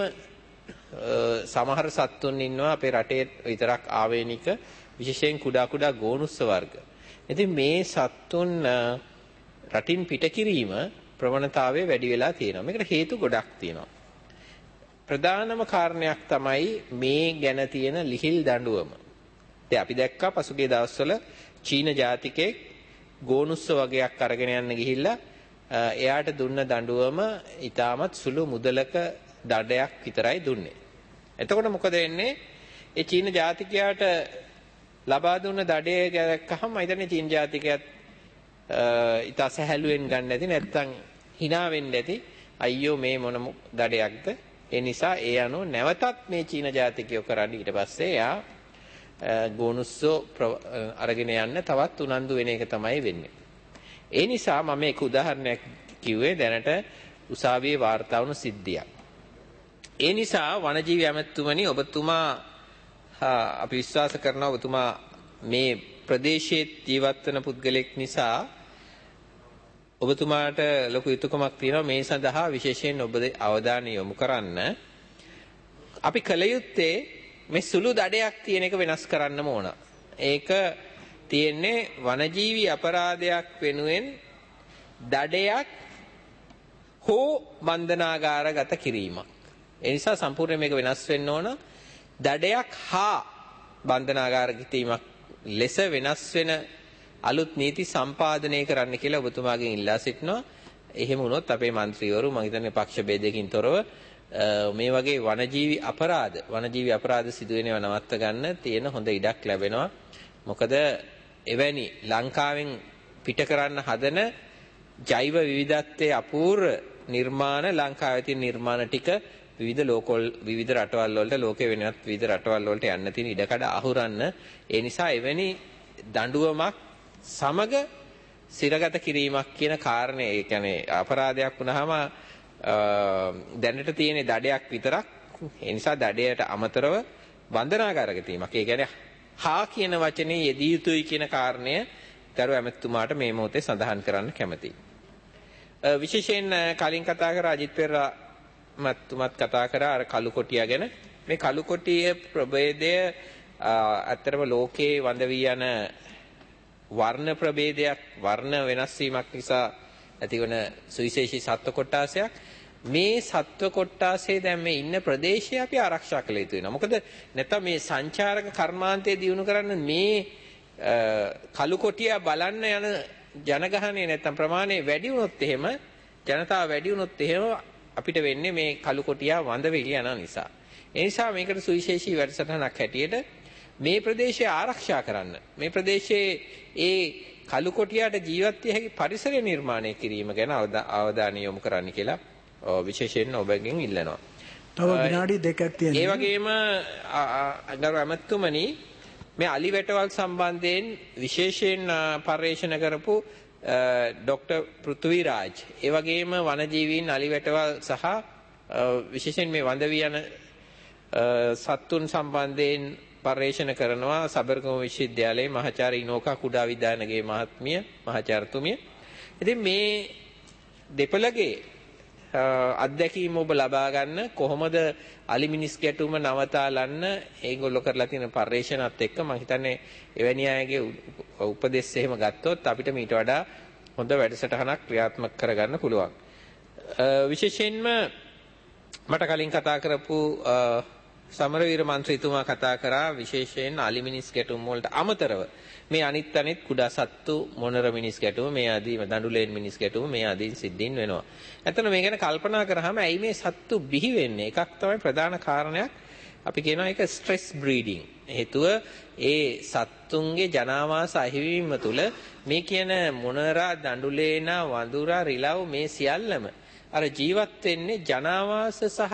සමහර සත්තුන් ඉන්නවා අපේ රටේ විතරක් ආවේනික විශේෂයෙන් කුඩා කුඩා ගෝනුස්ස වර්ග. ඉතින් මේ සත්තුන් රටින් පිට කිරීම ප්‍රවණතාවය වැඩි වෙලා තියෙනවා. මේකට හේතු ගොඩක් තියෙනවා. ප්‍රධානම කාරණයක් තමයි මේ ගැන තියෙන ලිහිල් දඬුවම. දැන් අපි දැක්කා පසුගිය දවස්වල චීන ජාතිකයෙක් ගෝනුස්ස වගේක් අරගෙන යන්න ගිහිල්ලා එයාට දුන්න දඬුවම ඊටමත් සුළු මුදලක දඩයක් විතරයි දුන්නේ. එතකොට මොකද වෙන්නේ? ඒ චීන ජාතිකයාට ලබා දුන්න දඩේ දැක්කහම මම හිතන්නේ චීන ජාතිකයාත් ඊට සැහැල්ලුවෙන් ගන්න නැති නැත්තම් hina වෙන්න ඇති. අයියෝ මේ මොන දඩයක්ද? ඒ නිසා ඒ අනුව නැවතත් මේ චීන ජාතිකයෝ කරන්නේ ඊට පස්සේ එයා ගෝනුස්සෝ අරගෙන යන්න තවත් උනන්දු වෙන එක තමයි වෙන්නේ. ඒ නිසා මම එක උදාහරණයක් කිව්වේ දැනට උසාවියේ වාර්තා වුණු සිද්ධියක්. ඒ නිසා වනජීවි ඇමතුමනි ඔබතුමා අපි විශ්වාස කරනවා ඔබතුමා මේ ප්‍රදේශයේ ජීවත් වෙන පුද්ගලෙක් නිසා ඔබතුමාට ලොකු යුතුයකමක් තියෙනවා මේ සඳහා විශේෂයෙන් ඔබ අවධානය යොමු කරන්න. අපි කල යුත්තේ මේ සුළු දඩයක් තියෙන එක වෙනස් කරන්නම ඕන. ඒක තියෙන්නේ වනජීවි අපරාධයක් වෙනුවෙන් දඩයක් හෝ බන්ධනාගාරගත කිරීමක්. ඒ නිසා සම්පූර්ණයෙන් මේක වෙනස් වෙන්න ඕන. දඩයක් හා බන්ධනාගාරගත කිරීමක් ලෙස වෙනස් වෙන අලුත් නීති සම්පාදනය කරන්න කියලා ඔබතුමාගෙන් ඉල්ලා සිටිනවා. එහෙම වුණොත් අපේ മന്ത്രിවරු මම හිතන්නේ පක්ෂ ભેදයකින් තොරව මේ වගේ වනජීවි අපරාධ වනජීවි අපරාධ සිදු වෙනව නවත්ත ගන්න තියෙන හොඳ ඉඩක් ලැබෙනවා. මොකද එවැනි ලංකාවෙන් පිට කරන්න හදන ජෛව විවිධත්වයේ අපූර්ව නිර්මාණ ලංකාවේ තියෙන නිර්මාණ ටික විවිධ ලෝකවල විවිධ රටවල් වලට ලෝකේ වෙනත් විවිධ රටවල් වලට යන්න තියෙන ඉඩකඩ අහුරන්න ඒ නිසා එවැනි දඬුවමක් සමග සිරගත කිරීමක් කියන කාරණේ ඒ කියන්නේ අපරාධයක් වුණාම දැනට තියෙන දඩයක් විතරක් ඒ නිසා දඩයට අමතරව බන්ධනාගාරගත වීමක් ඒ කියන්නේ හා කියන වචනේ යෙදිය යුතුයි කියන කාරණය දරුව ඇමතුමාට මේ මොහොතේ සඳහන් කරන්න කැමතියි. විශේෂයෙන් කලින් කතා කර අජිත් පෙරේරා මත්තුමත් කතා කරා අර කළු කොටියා ගැන. මේ කළු කොටියේ ප්‍රභේදය අත්‍තරම ලෝකේ වඳ වී යන වර්ණ ප්‍රභේදයක් වර්ණ වෙනස් වීමක් නිසා ඇතිවන සුවිශේෂී සත්ව කොටාසයක්. මේ සත්ව කොටාසේ දැන් මේ ඉන්න ප්‍රදේශය අපි ආරක්ෂා කළ යුතු වෙනවා. මොකද නැත්නම් මේ සංචාරක කර්මාන්තය දියුණු කරන්න මේ කළු කොටියා බලන්න යන ජනගහනය නැත්නම් ප්‍රමාණය වැඩි වුණොත් එහෙම ජනතාව වැඩි වුණොත් එහෙම අපිට වෙන්නේ මේ කළු කොටියා වඳ වෙලි යන නිසා. ඒ නිසා මේකට සුවිශේෂී වැඩසටහනක් හැටියට මේ ප්‍රදේශය ආරක්ෂා කරන්න මේ ප්‍රදේශයේ ඒ කළු කොටියාට ජීවත් විය හැකි පරිසරය නිර්මාණය කිරීම ගැන අවධානය යොමු කරන්න කියලා විශේෂයෙන් ඔබගෙන් ඉල්ලනවා. තව විනාඩි දෙකක් තියෙනවා. ඒ වගේම ගරු ඇමතුමනි මේ අලි වැටවල් සම්බන්ධයෙන් විශේෂයෙන් පර්යේෂණ කරපු ડોક્ટર පෘථ්විරාජ් ඒ වගේම වනජීවීන් අලි වැටවල් සහ විශේෂයෙන් මේ වඳ වී යන සත්තුන් සම්බන්ධයෙන් පර්යේෂණ කරනවා සබරගම විශ්වවිද්‍යාලයේ මහාචාර්ය ඉනෝකා කුඩා විද්‍යානගේ මහත්මිය මහාචාර්යතුමිය. ඉතින් මේ දෙපළගේ අත්දැකීම ඔබ ලබා ගන්න කොහොමද අලි මිනිස් ගැටුම නවතාලන්න ඒගොල්ලෝ කරලා තියෙන පර්යේෂණات එක්ක මම හිතන්නේ එවැනි අයගේ උපදෙස් එහෙම ගත්තොත් අපිට මීට වඩා හොඳ වැඩසටහනක් ක්‍රියාත්මක කරගන්න පුළුවන්. විශේෂයෙන්ම මට කලින් කතා කරපු සමරවීර මන්ත්‍රීතුමා කතා කරා විශේෂයෙන් අලි මිනිස් ගැටුම් වලට අමතරව මේ අනිත් අනිත් කුඩා සත්තු මොනර මිනිස් ගැටුම මේ ආදී දඬුලෙන් මිනිස් ගැටුම මේ ආදී සිද්ධීන් වෙනවා. එතන මේ ගැන කල්පනා කරාම ඇයි මේ සත්තු බිහි වෙන්නේ? එකක් තමයි ප්‍රධාන කාරණයක් අපි කියනවා ඒක ස්ට්‍රෙස් බ්‍රීඩින්. හේතුව ඒ සත්තුන්ගේ ජනාවාස අහිමිවීම තුළ මේ කියන මොනරා දඬුලේනා වඳුරා රිලව් මේ සියල්ලම අර ජීවත් වෙන්නේ ජනාවාස සහ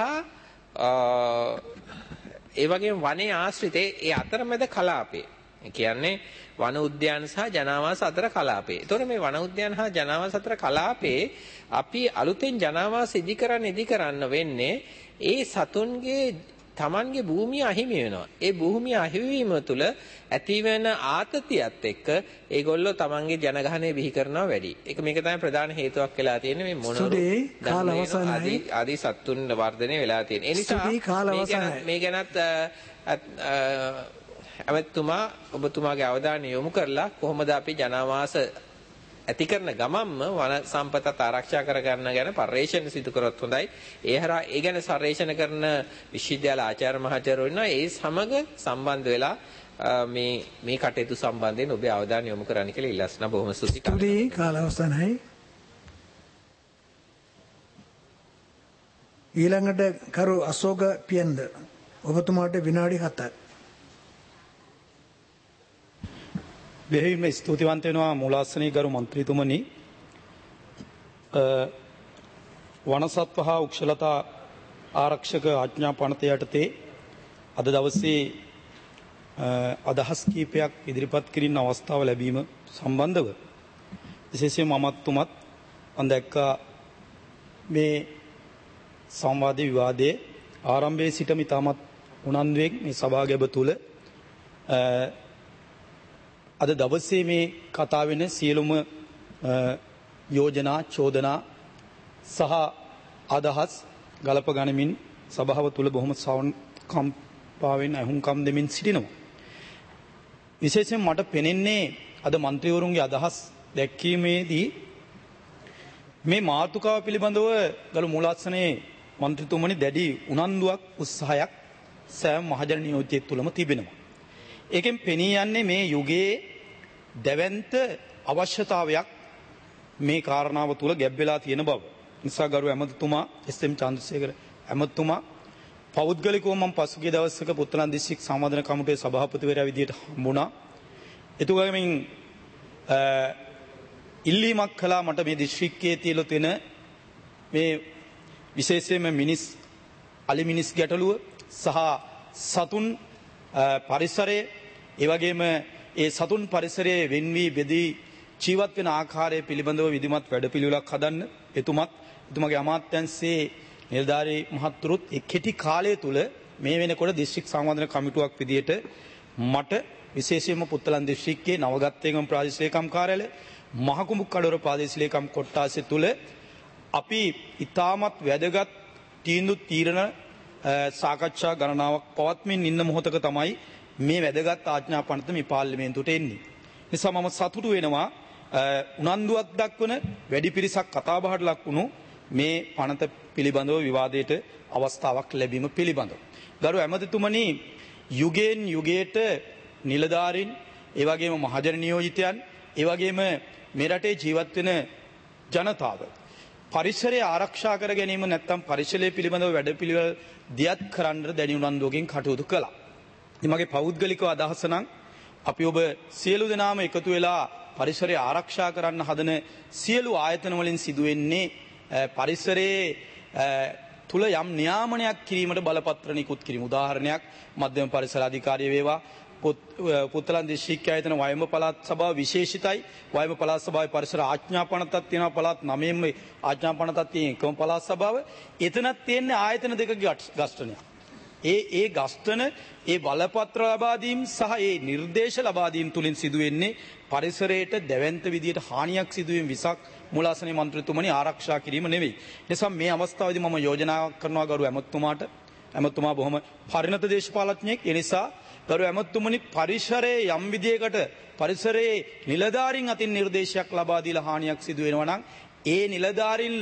ඒ වගේම වනයේ ආශ්‍රිතේ ඒ අතරමැද කලාපේ. ඒ කියන්නේ වන උද්‍යාන සහ ජනාවාස අතර කලාපේ. ඒතකොට මේ වන උද්‍යාන හා ජනාවාස අතර කලාපේ අපි අලුතෙන් ජනාවාස ඉදි කරන්න ඉදි කරන්න වෙන්නේ ඒ සතුන්ගේ තමන්ගේ භූමිය අහිමි වෙනවා. ඒ භූමිය අහිමිවීම තුළ ඇතිවෙන ආතතියත් එක්ක ඒගොල්ලෝ තමන්ගේ ජනගහනය බිහි කරනවා වැඩි. ඒක මේක තමයි ප්‍රධාන හේතුවක් වෙලා තියෙන්නේ මේ මොනරු ආදී ආදී සත්තුන් වර්ධනය වෙලා තියෙන්නේ. ඒ නිසා මේ ගැනත් අමෙතුමා ඔබතුමාගේ අවධානය යොමු කරලා කොහොමද අපි ජනාවාස ඇති කරන ගමම්ම වන සම්පතත් ආරක්ෂා කරගන්න ගැන පර්යේෂණ සිදු කරොත් හොඳයි. ඒ හරහා ඒ ගැන පර්යේෂණ කරන විශ්වවිද්‍යාල ආචාර්ය මහාචාර්යවරු ඉන්නවා. ඒ සමග සම්බන්ධ වෙලා මේ මේ කටයුතු සම්බන්ධයෙන් ඔබේ අවධානය යොමු කරන්න කියලා ඉල්ලස්නා බොහොම ස්තුතියි. කාල අවසන්යි. ඊළඟට කරු අශෝක පියන්ද ඔබතුමාට විනාඩි හතක්. බෙහෙවින්ම ස්තුතිවන්ත වෙනවා මූලාසනීය ගරු මන්ත්‍රීතුමනි. වනසත්ව හා වෘක්ෂලතා ආරක්ෂක ආඥා පනත යටතේ අද දවසේ අදහස් කීපයක් ඉදිරිපත් කිරීම අවස්ථාව ලැබීම සම්බන්ධව විශේෂයෙන්ම මමත්තුමත් මම දැක්කා මේ සංවාද විවාදයේ ආරම්භයේ සිටම ඉතාමත් උනන්දුවෙන් මේ සභාගැබ තුල අද දවසේ මේ කතා වෙන සියලුම යෝජනා චෝදනා සහ අදහස් ගලප ගනිමින් සභාව තුල බොහොම සවන්කම් අනුකම්පාවෙන් අහුම්කම් දෙමින් සිටිනවා. විශේෂයෙන් මට පෙනෙන්නේ අද മന്ത്രിවරුන්ගේ අදහස් දැක්වීමේදී මේ මාතෘකාව පිළිබඳව ගරු මූලාසනයේ മന്ത്രിතුමනි දැඩි උනන්දුවක් උත්සාහයක් සෑම මහජන නියෝජිතයෙක් තුළම තිබෙනවා. ඒකෙන් පෙනී යන්නේ මේ යුගයේ දැවැන්ත අවශ්‍යතාවයක් මේ කාරණාව තුළ ගැබ් වෙලා තියෙන බව. නිසා ගරු ඇමතිතුමා එස්.එම්. චන්ද්‍රසේකර ඇමතිතුමා පෞද්ගලිකව මම පසුගිය දවසක පුත්තලන් දිස්ත්‍රික් සමාදාන කමිටුවේ සභාපතිවරයා විදියට හම්බුණා. එතුගමින් ඉල්ලීමක් කළා මට මේ දිස්ත්‍රික්කයේ තියලා තියෙන මේ විශේෂයෙන්ම මිනිස් අලි මිනිස් ගැටලුව සහ සතුන් පරිසරය ඒ වගේම ඒ සතුන් පරිසරයේ වෙන් වී බෙදී ජීවත් වෙන ආකාරය පිළිබඳව විධිමත් වැඩපිළිවෙලක් හදන්න එතුමත් එතුමාගේ අමාත්‍යංශයේ නිලධාරී මහත්තුරුත් ඒ කෙටි කාලය තුල මේ වෙනකොට දිස්ත්‍රික් සමාදාන කමිටුවක් විදියට මට විශේෂයෙන්ම පුත්තලන් දිස්ත්‍රික්කයේ නවගත්තේගම ප්‍රාදේශීය ලේකම් කාර්යාලය මහකුඹු කඩවර ප්‍රාදේශීය ලේකම් කොට්ටාසය තුල අපි ඉතාමත් වැදගත් තීන්දුව තීරණ සාකච්ඡා ගණනාවක් පවත්මින් ඉන්න මොහොතක තමයි මේ වැදගත් ආඥා පනත මේ පාර්ලිමේන්තුවට එන්නේ. නිසා මම සතුටු වෙනවා උනන්දුවක් දක්වන වැඩි පිරිසක් කතා බහට ලක් වුණු මේ පනත පිළිබඳව විවාදයට අවස්ථාවක් ලැබීම පිළිබඳව. ගරු ඇමතිතුමනි යුගයෙන් යුගයට නිලධාරීන් ඒ වගේම මහජන නියෝජිතයන් ඒ වගේම මේ රටේ ජීවත් වෙන ජනතාව පරිසරය ආරක්ෂා කර ගැනීම නැත්නම් පරිසරය පිළිබඳව වැඩපිළිවෙල දියත් කරන්න දැඩි උනන්දුවකින් කටයුතු කළා. ඉතින් මගේ පෞද්ගලිකව අදහස නම් අපි ඔබ සියලු දෙනාම එකතු වෙලා පරිසරය ආරක්ෂා කරන්න හදන සියලු ආයතන වලින් සිදුවෙන්නේ පරිසරයේ තුල යම් නියාමනයක් කිරීමට බලපත්‍ර නිකුත් කිරීම. උදාහරණයක් මධ්‍යම පරිසර අධිකාරිය වේවා පුත්තලන් දිස්ත්‍රික්ක ආයතන වයඹ පළාත් සභාව විශේෂිතයි. වයඹ පළාත් සභාවේ පරිසර ආඥා පනතක් තියෙනවා. පළාත් නවයේම ආඥා පනතක් තියෙන එකම පළාත් සභාව. එතනත් තියෙන්නේ ආයතන දෙකක ගස්ඨනයක්. ඒ ඒ ගස්ඨන ඒ බලපත්‍ර ලබා දීම සහ ඒ නිර්දේශ ලබා දීම තුලින් සිදුවෙන්නේ පරිසරයට දැවැන්ත විදියට හානියක් සිදුවීම විසක් මූලාසනයේ මන්ත්‍රීතුමනි ආරක්ෂා කිරීම නෙවෙයි. නිසා මේ අවස්ථාවේදී මම යෝජනා කරනවා ගරු ඇමතුමාට ඇමතුමා බොහොම පරිණත දේශපාලඥයෙක්. ඒ නිසා ගරු ඇමතුමනි පරිසරයේ යම් විදියකට පරිසරයේ නිලධාරීන් අතින් නිර්දේශයක් ලබා දීලා හානියක් සිදු වෙනවා නම් ඒ නිලධාරීන්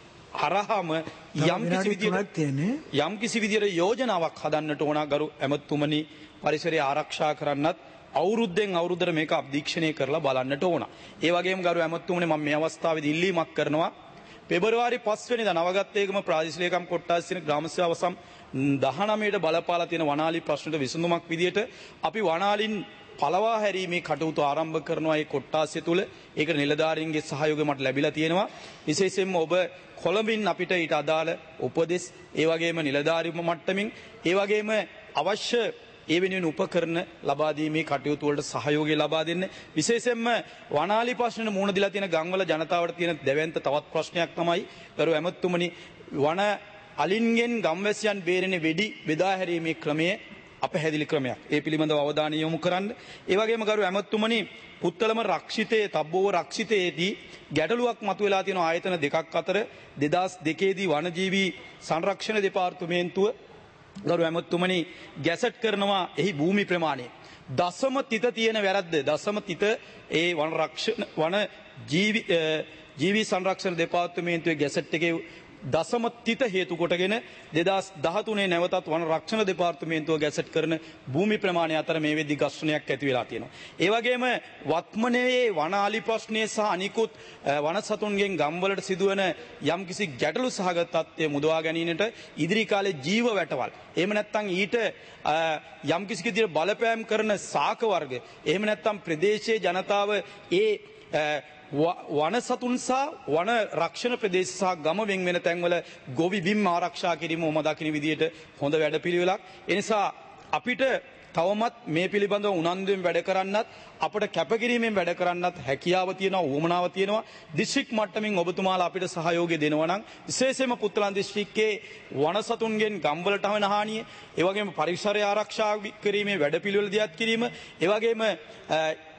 අරහම යම් කිසි විදියට යම් කිසි විදියට යෝජනාවක් හදන්නට ඕන ගරු ඇමතුමනි පරිසරය ආරක්ෂා කරන්නත් අවුරුද්දෙන් අවුරුද්දට මේක අධීක්ෂණය කරලා බලන්නට ඕන. ඒ වගේම ගරු ඇමතුමනි මම මේ අවස්ථාවේදී ඉල්ලීමක් කරනවා පෙබරවාරි පහ වෙනිදා නවගත්තේගම ප්‍රාදේශීය ලේකම් කොට්ටාසින ග්‍රාම සේවා වසම් දහනවයට බලපාලා තියෙන වනාලි ප්‍රශ්නට විසඳුමක් විදියට අපි වනාලින් පළවා හැරීමේ කටයුතු ආරම්භ කරනවා. ඒ කොට්ටාසිය තුල ඒක නිලධාරීන්ගේ සහයෝගය මට ලැබිලා තියෙනවා. විශේෂයෙන්ම ඔබ කොළඹින් අපිට ඊට අදාළ උපදෙස් ඒ වගේම නිලධාරීම මට්ටමින් ඒ වගේම අවශ්‍ය ඒ වෙනුවෙන් උපකරණ ලබා දීමේ කටයුතු වලට සහයෝගය ලබා දෙන්න. විශේෂයෙන්ම වනාලි ප්‍රශ්නෙට මුහුණ දීලා තියෙන ගම්වල ජනතාවට තියෙන දැවැන්ත තවත් ප්‍රශ්නයක් තමයි ගරු ඇමතුමනි වන අලින්ගෙන් ගම්වැසියන් බේරෙන වෙඩි බෙදා හැරීමේ ක්‍රමය අපහැදිලි ක්‍රමයක්. ඒ පිළිබඳව අවධානය යොමු කරන්න. ඒ වගේම ගරු ඇමතුමනි පුත්තලම රක්ෂිතයේ තබ්බෝව රක්ෂිතයේදී ගැටලුවක් මතුවලා තියෙන ආයතන දෙකක් අතර දෙදහස් දෙකේදී වනජීවී සංරක්ෂණ දෙපාර්තමේන්තුව ගරු ඇමතුමනි ගැසට් කරනවා එහි භූමි ප්‍රමාණය. දශම තිත තියෙන වැරද්ද දශම තිත ඒ වන රක්ෂණ වන ජීවි ජීවී සංරක්ෂණ දෙපාර්තමේන්තුවේ ගැසට් එකේ දශම තිත හේතු කොටගෙන දෙදහස් දහතුනේ නැවතත් වන රක්ෂණ දෙපාර්තමේන්තුව ගැසට් කරන භූමි ප්‍රමාණය අතර මේ වෙද්දි ඝර්ෂණයක් ඇති වෙලා තියෙනවා. ඒ වගේම වත්මනේ වනාලි ප්‍රශ්නය සහ අනිකුත් වන සතුන්ගෙන් ගම්වලට සිදුවන යම්කිසි ගැටලු සහගත තත්ත්වය මුදවා ගැනීමට ඉදිරි කාලේ ජීව වැටවල් එහෙම නැත්නම් ඊට යම්කිසි විදිහට බලපෑම් කරන ශාක වර්ග එහෙම නැත්නම් ප්‍රදේශයේ ජනතාව ඒ වන සතුන් සහ වන රක්ෂණ ප්‍රදේශ සහ ගම වෙන් වෙන තැන්වල ගොවි බිම් ආරක්ෂා කිරීම ඔම දකින විදියට හොඳ වැඩපිළිවෙලක්. ඒ නිසා අපිට තවමත් මේ පිළිබඳව උනන්දුවෙන් වැඩ කරන්නත් අපට කැපකිරීමෙන් වැඩ කරන්නත් හැකියාව තියෙනවා උවමනාව තියෙනවා. දිස්ත්‍රික් මට්ටමින් ඔබතුමාලා අපිට සහයෝගය දෙනවා නම් විශේෂයෙන්ම පුත්තලන් දිස්ත්‍රික්කයේ වන සතුන්ගෙන් ගම්වලට වෙන හානිය, ඒ වගේම පරිසරය ආරක්ෂා කිරීමේ වැඩපිළිවෙල දියත් කිරීම, ඒ වගේම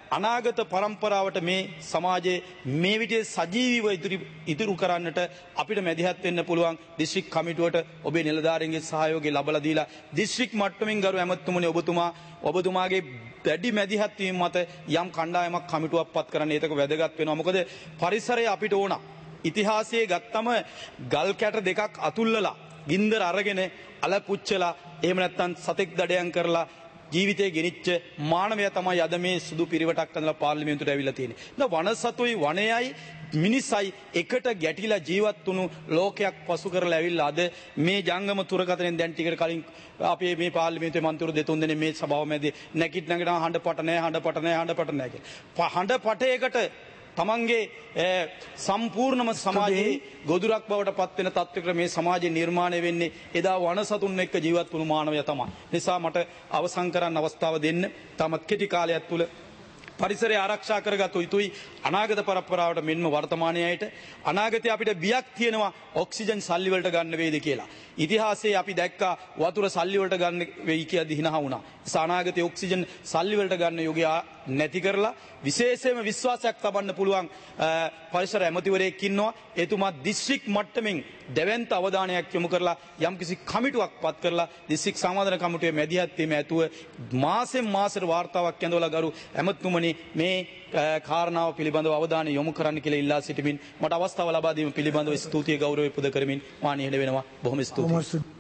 අනාගත පරම්පරාවට මේ සමාජයේ මේ විදිහේ සජීවීව ඉදිරි ඉදිරි කරන්නට අපිට මැදිහත් වෙන්න පුළුවන් දිස්ත්‍රික් කමිටුවට ඔබේ නිලධාරීන්ගේ සහයෝගය ලබා දීලා දිස්ත්‍රික් මට්ටමින් ගරු ඇමතුමනි ඔබතුමා ඔබතුමාගේ වැඩි මැදිහත් වීම මත යම් කණ්ඩායමක් කමිටුවක් පත් කරන්න ඒක වැදගත් වෙනවා. මොකද පරිසරය අපිට ඕන. ඉතිහාසයේ ගත්තම ගල් කැට දෙකක් අතුල්ලලා ගින්දර අරගෙන අල පුච්චලා එහෙම නැත්නම් සතෙක් දඩයන් කරලා ජීවිතේ ගෙනිච්ච මානවයා තමයි අද මේ සුදු පිරිවටක් අඳලා පාර්ලිමේන්තුවට ඇවිල්ලා තියෙන්නේ. දැන් වනසතුයි වනයයි මිනිසයි එකට ගැටිලා ජීවත් වුණු ලෝකයක් පසු කරලා ඇවිල්ලා අද මේ ජංගම තුරකතනෙන් දැන් ටිකට කලින් අපේ මේ පාර්ලිමේන්තුවේ මන්ත්‍රීවරු දෙතුන් දෙනෙක් මේ සභාව මැදේ නැගිට නැගිටම හඬ පට නැහැ හඬ පට නැහැ හඬ පට නැහැ කියලා. හඬ පටයකට තමන්ගේ සම්පූර්ණම සමාජයේ ගොදුරක් බවට පත් වෙන තත්ත්වයකට මේ සමාජය නිර්මාණය වෙන්නේ එදා වනසතුන් එක්ක ජීවත් වුණු මානවයා තමයි. නිසා මට අවසන් කරන්න අවස්ථාව දෙන්න. තාමත් කෙටි කාලයක් තුල පරිසරය ආරක්ෂා කරගත යුතුයි. අනාගත පරම්පරාවට මෙන්ම වර්තමානයේට අනාගතයේ අපිට බියක් තියෙනවා ඔක්සිජන් සල්ලි වලට ගන්න වේද කියලා. ඉතිහාසයේ අපි දැක්කා වතුර සල්ලි වලට ගන්න වෙයි කියලා දිනහ වුණා. අනාගතයේ ඔක්සිජන් සල්ලි වලට ගන්න යෝගය නැති කරලා විශේෂයෙන්ම විශ්වාසයක් තබන්න පුළුවන් පරිසර ඇමතිවරයෙක් ඉන්නවා. එතුමා දිස්ත්‍රික් මට්ටමින් දෙවන්ත අවධානයක් යොමු කරලා යම්කිසි කමිටුවක් පත් කරලා දිස්ත්‍රික් සමාදාන කමිටුවේ මැදිහත් වීම ඇතුව මාසෙන් මාසෙට වාර්තාවක් ඇඳවලා ගරු ඇමතුමනි මේ කාරණාව පිළිබඳව අවධානය යොමු කරන්න කියලා ඉල්ලා සිටිමින් මට අවස්ථාව ලබා දීම පිළිබඳව ස්තුතිය ගෞරවය පුද කරමින් මා නිහඬ වෙනවා. බොහොම ස්තුතියි.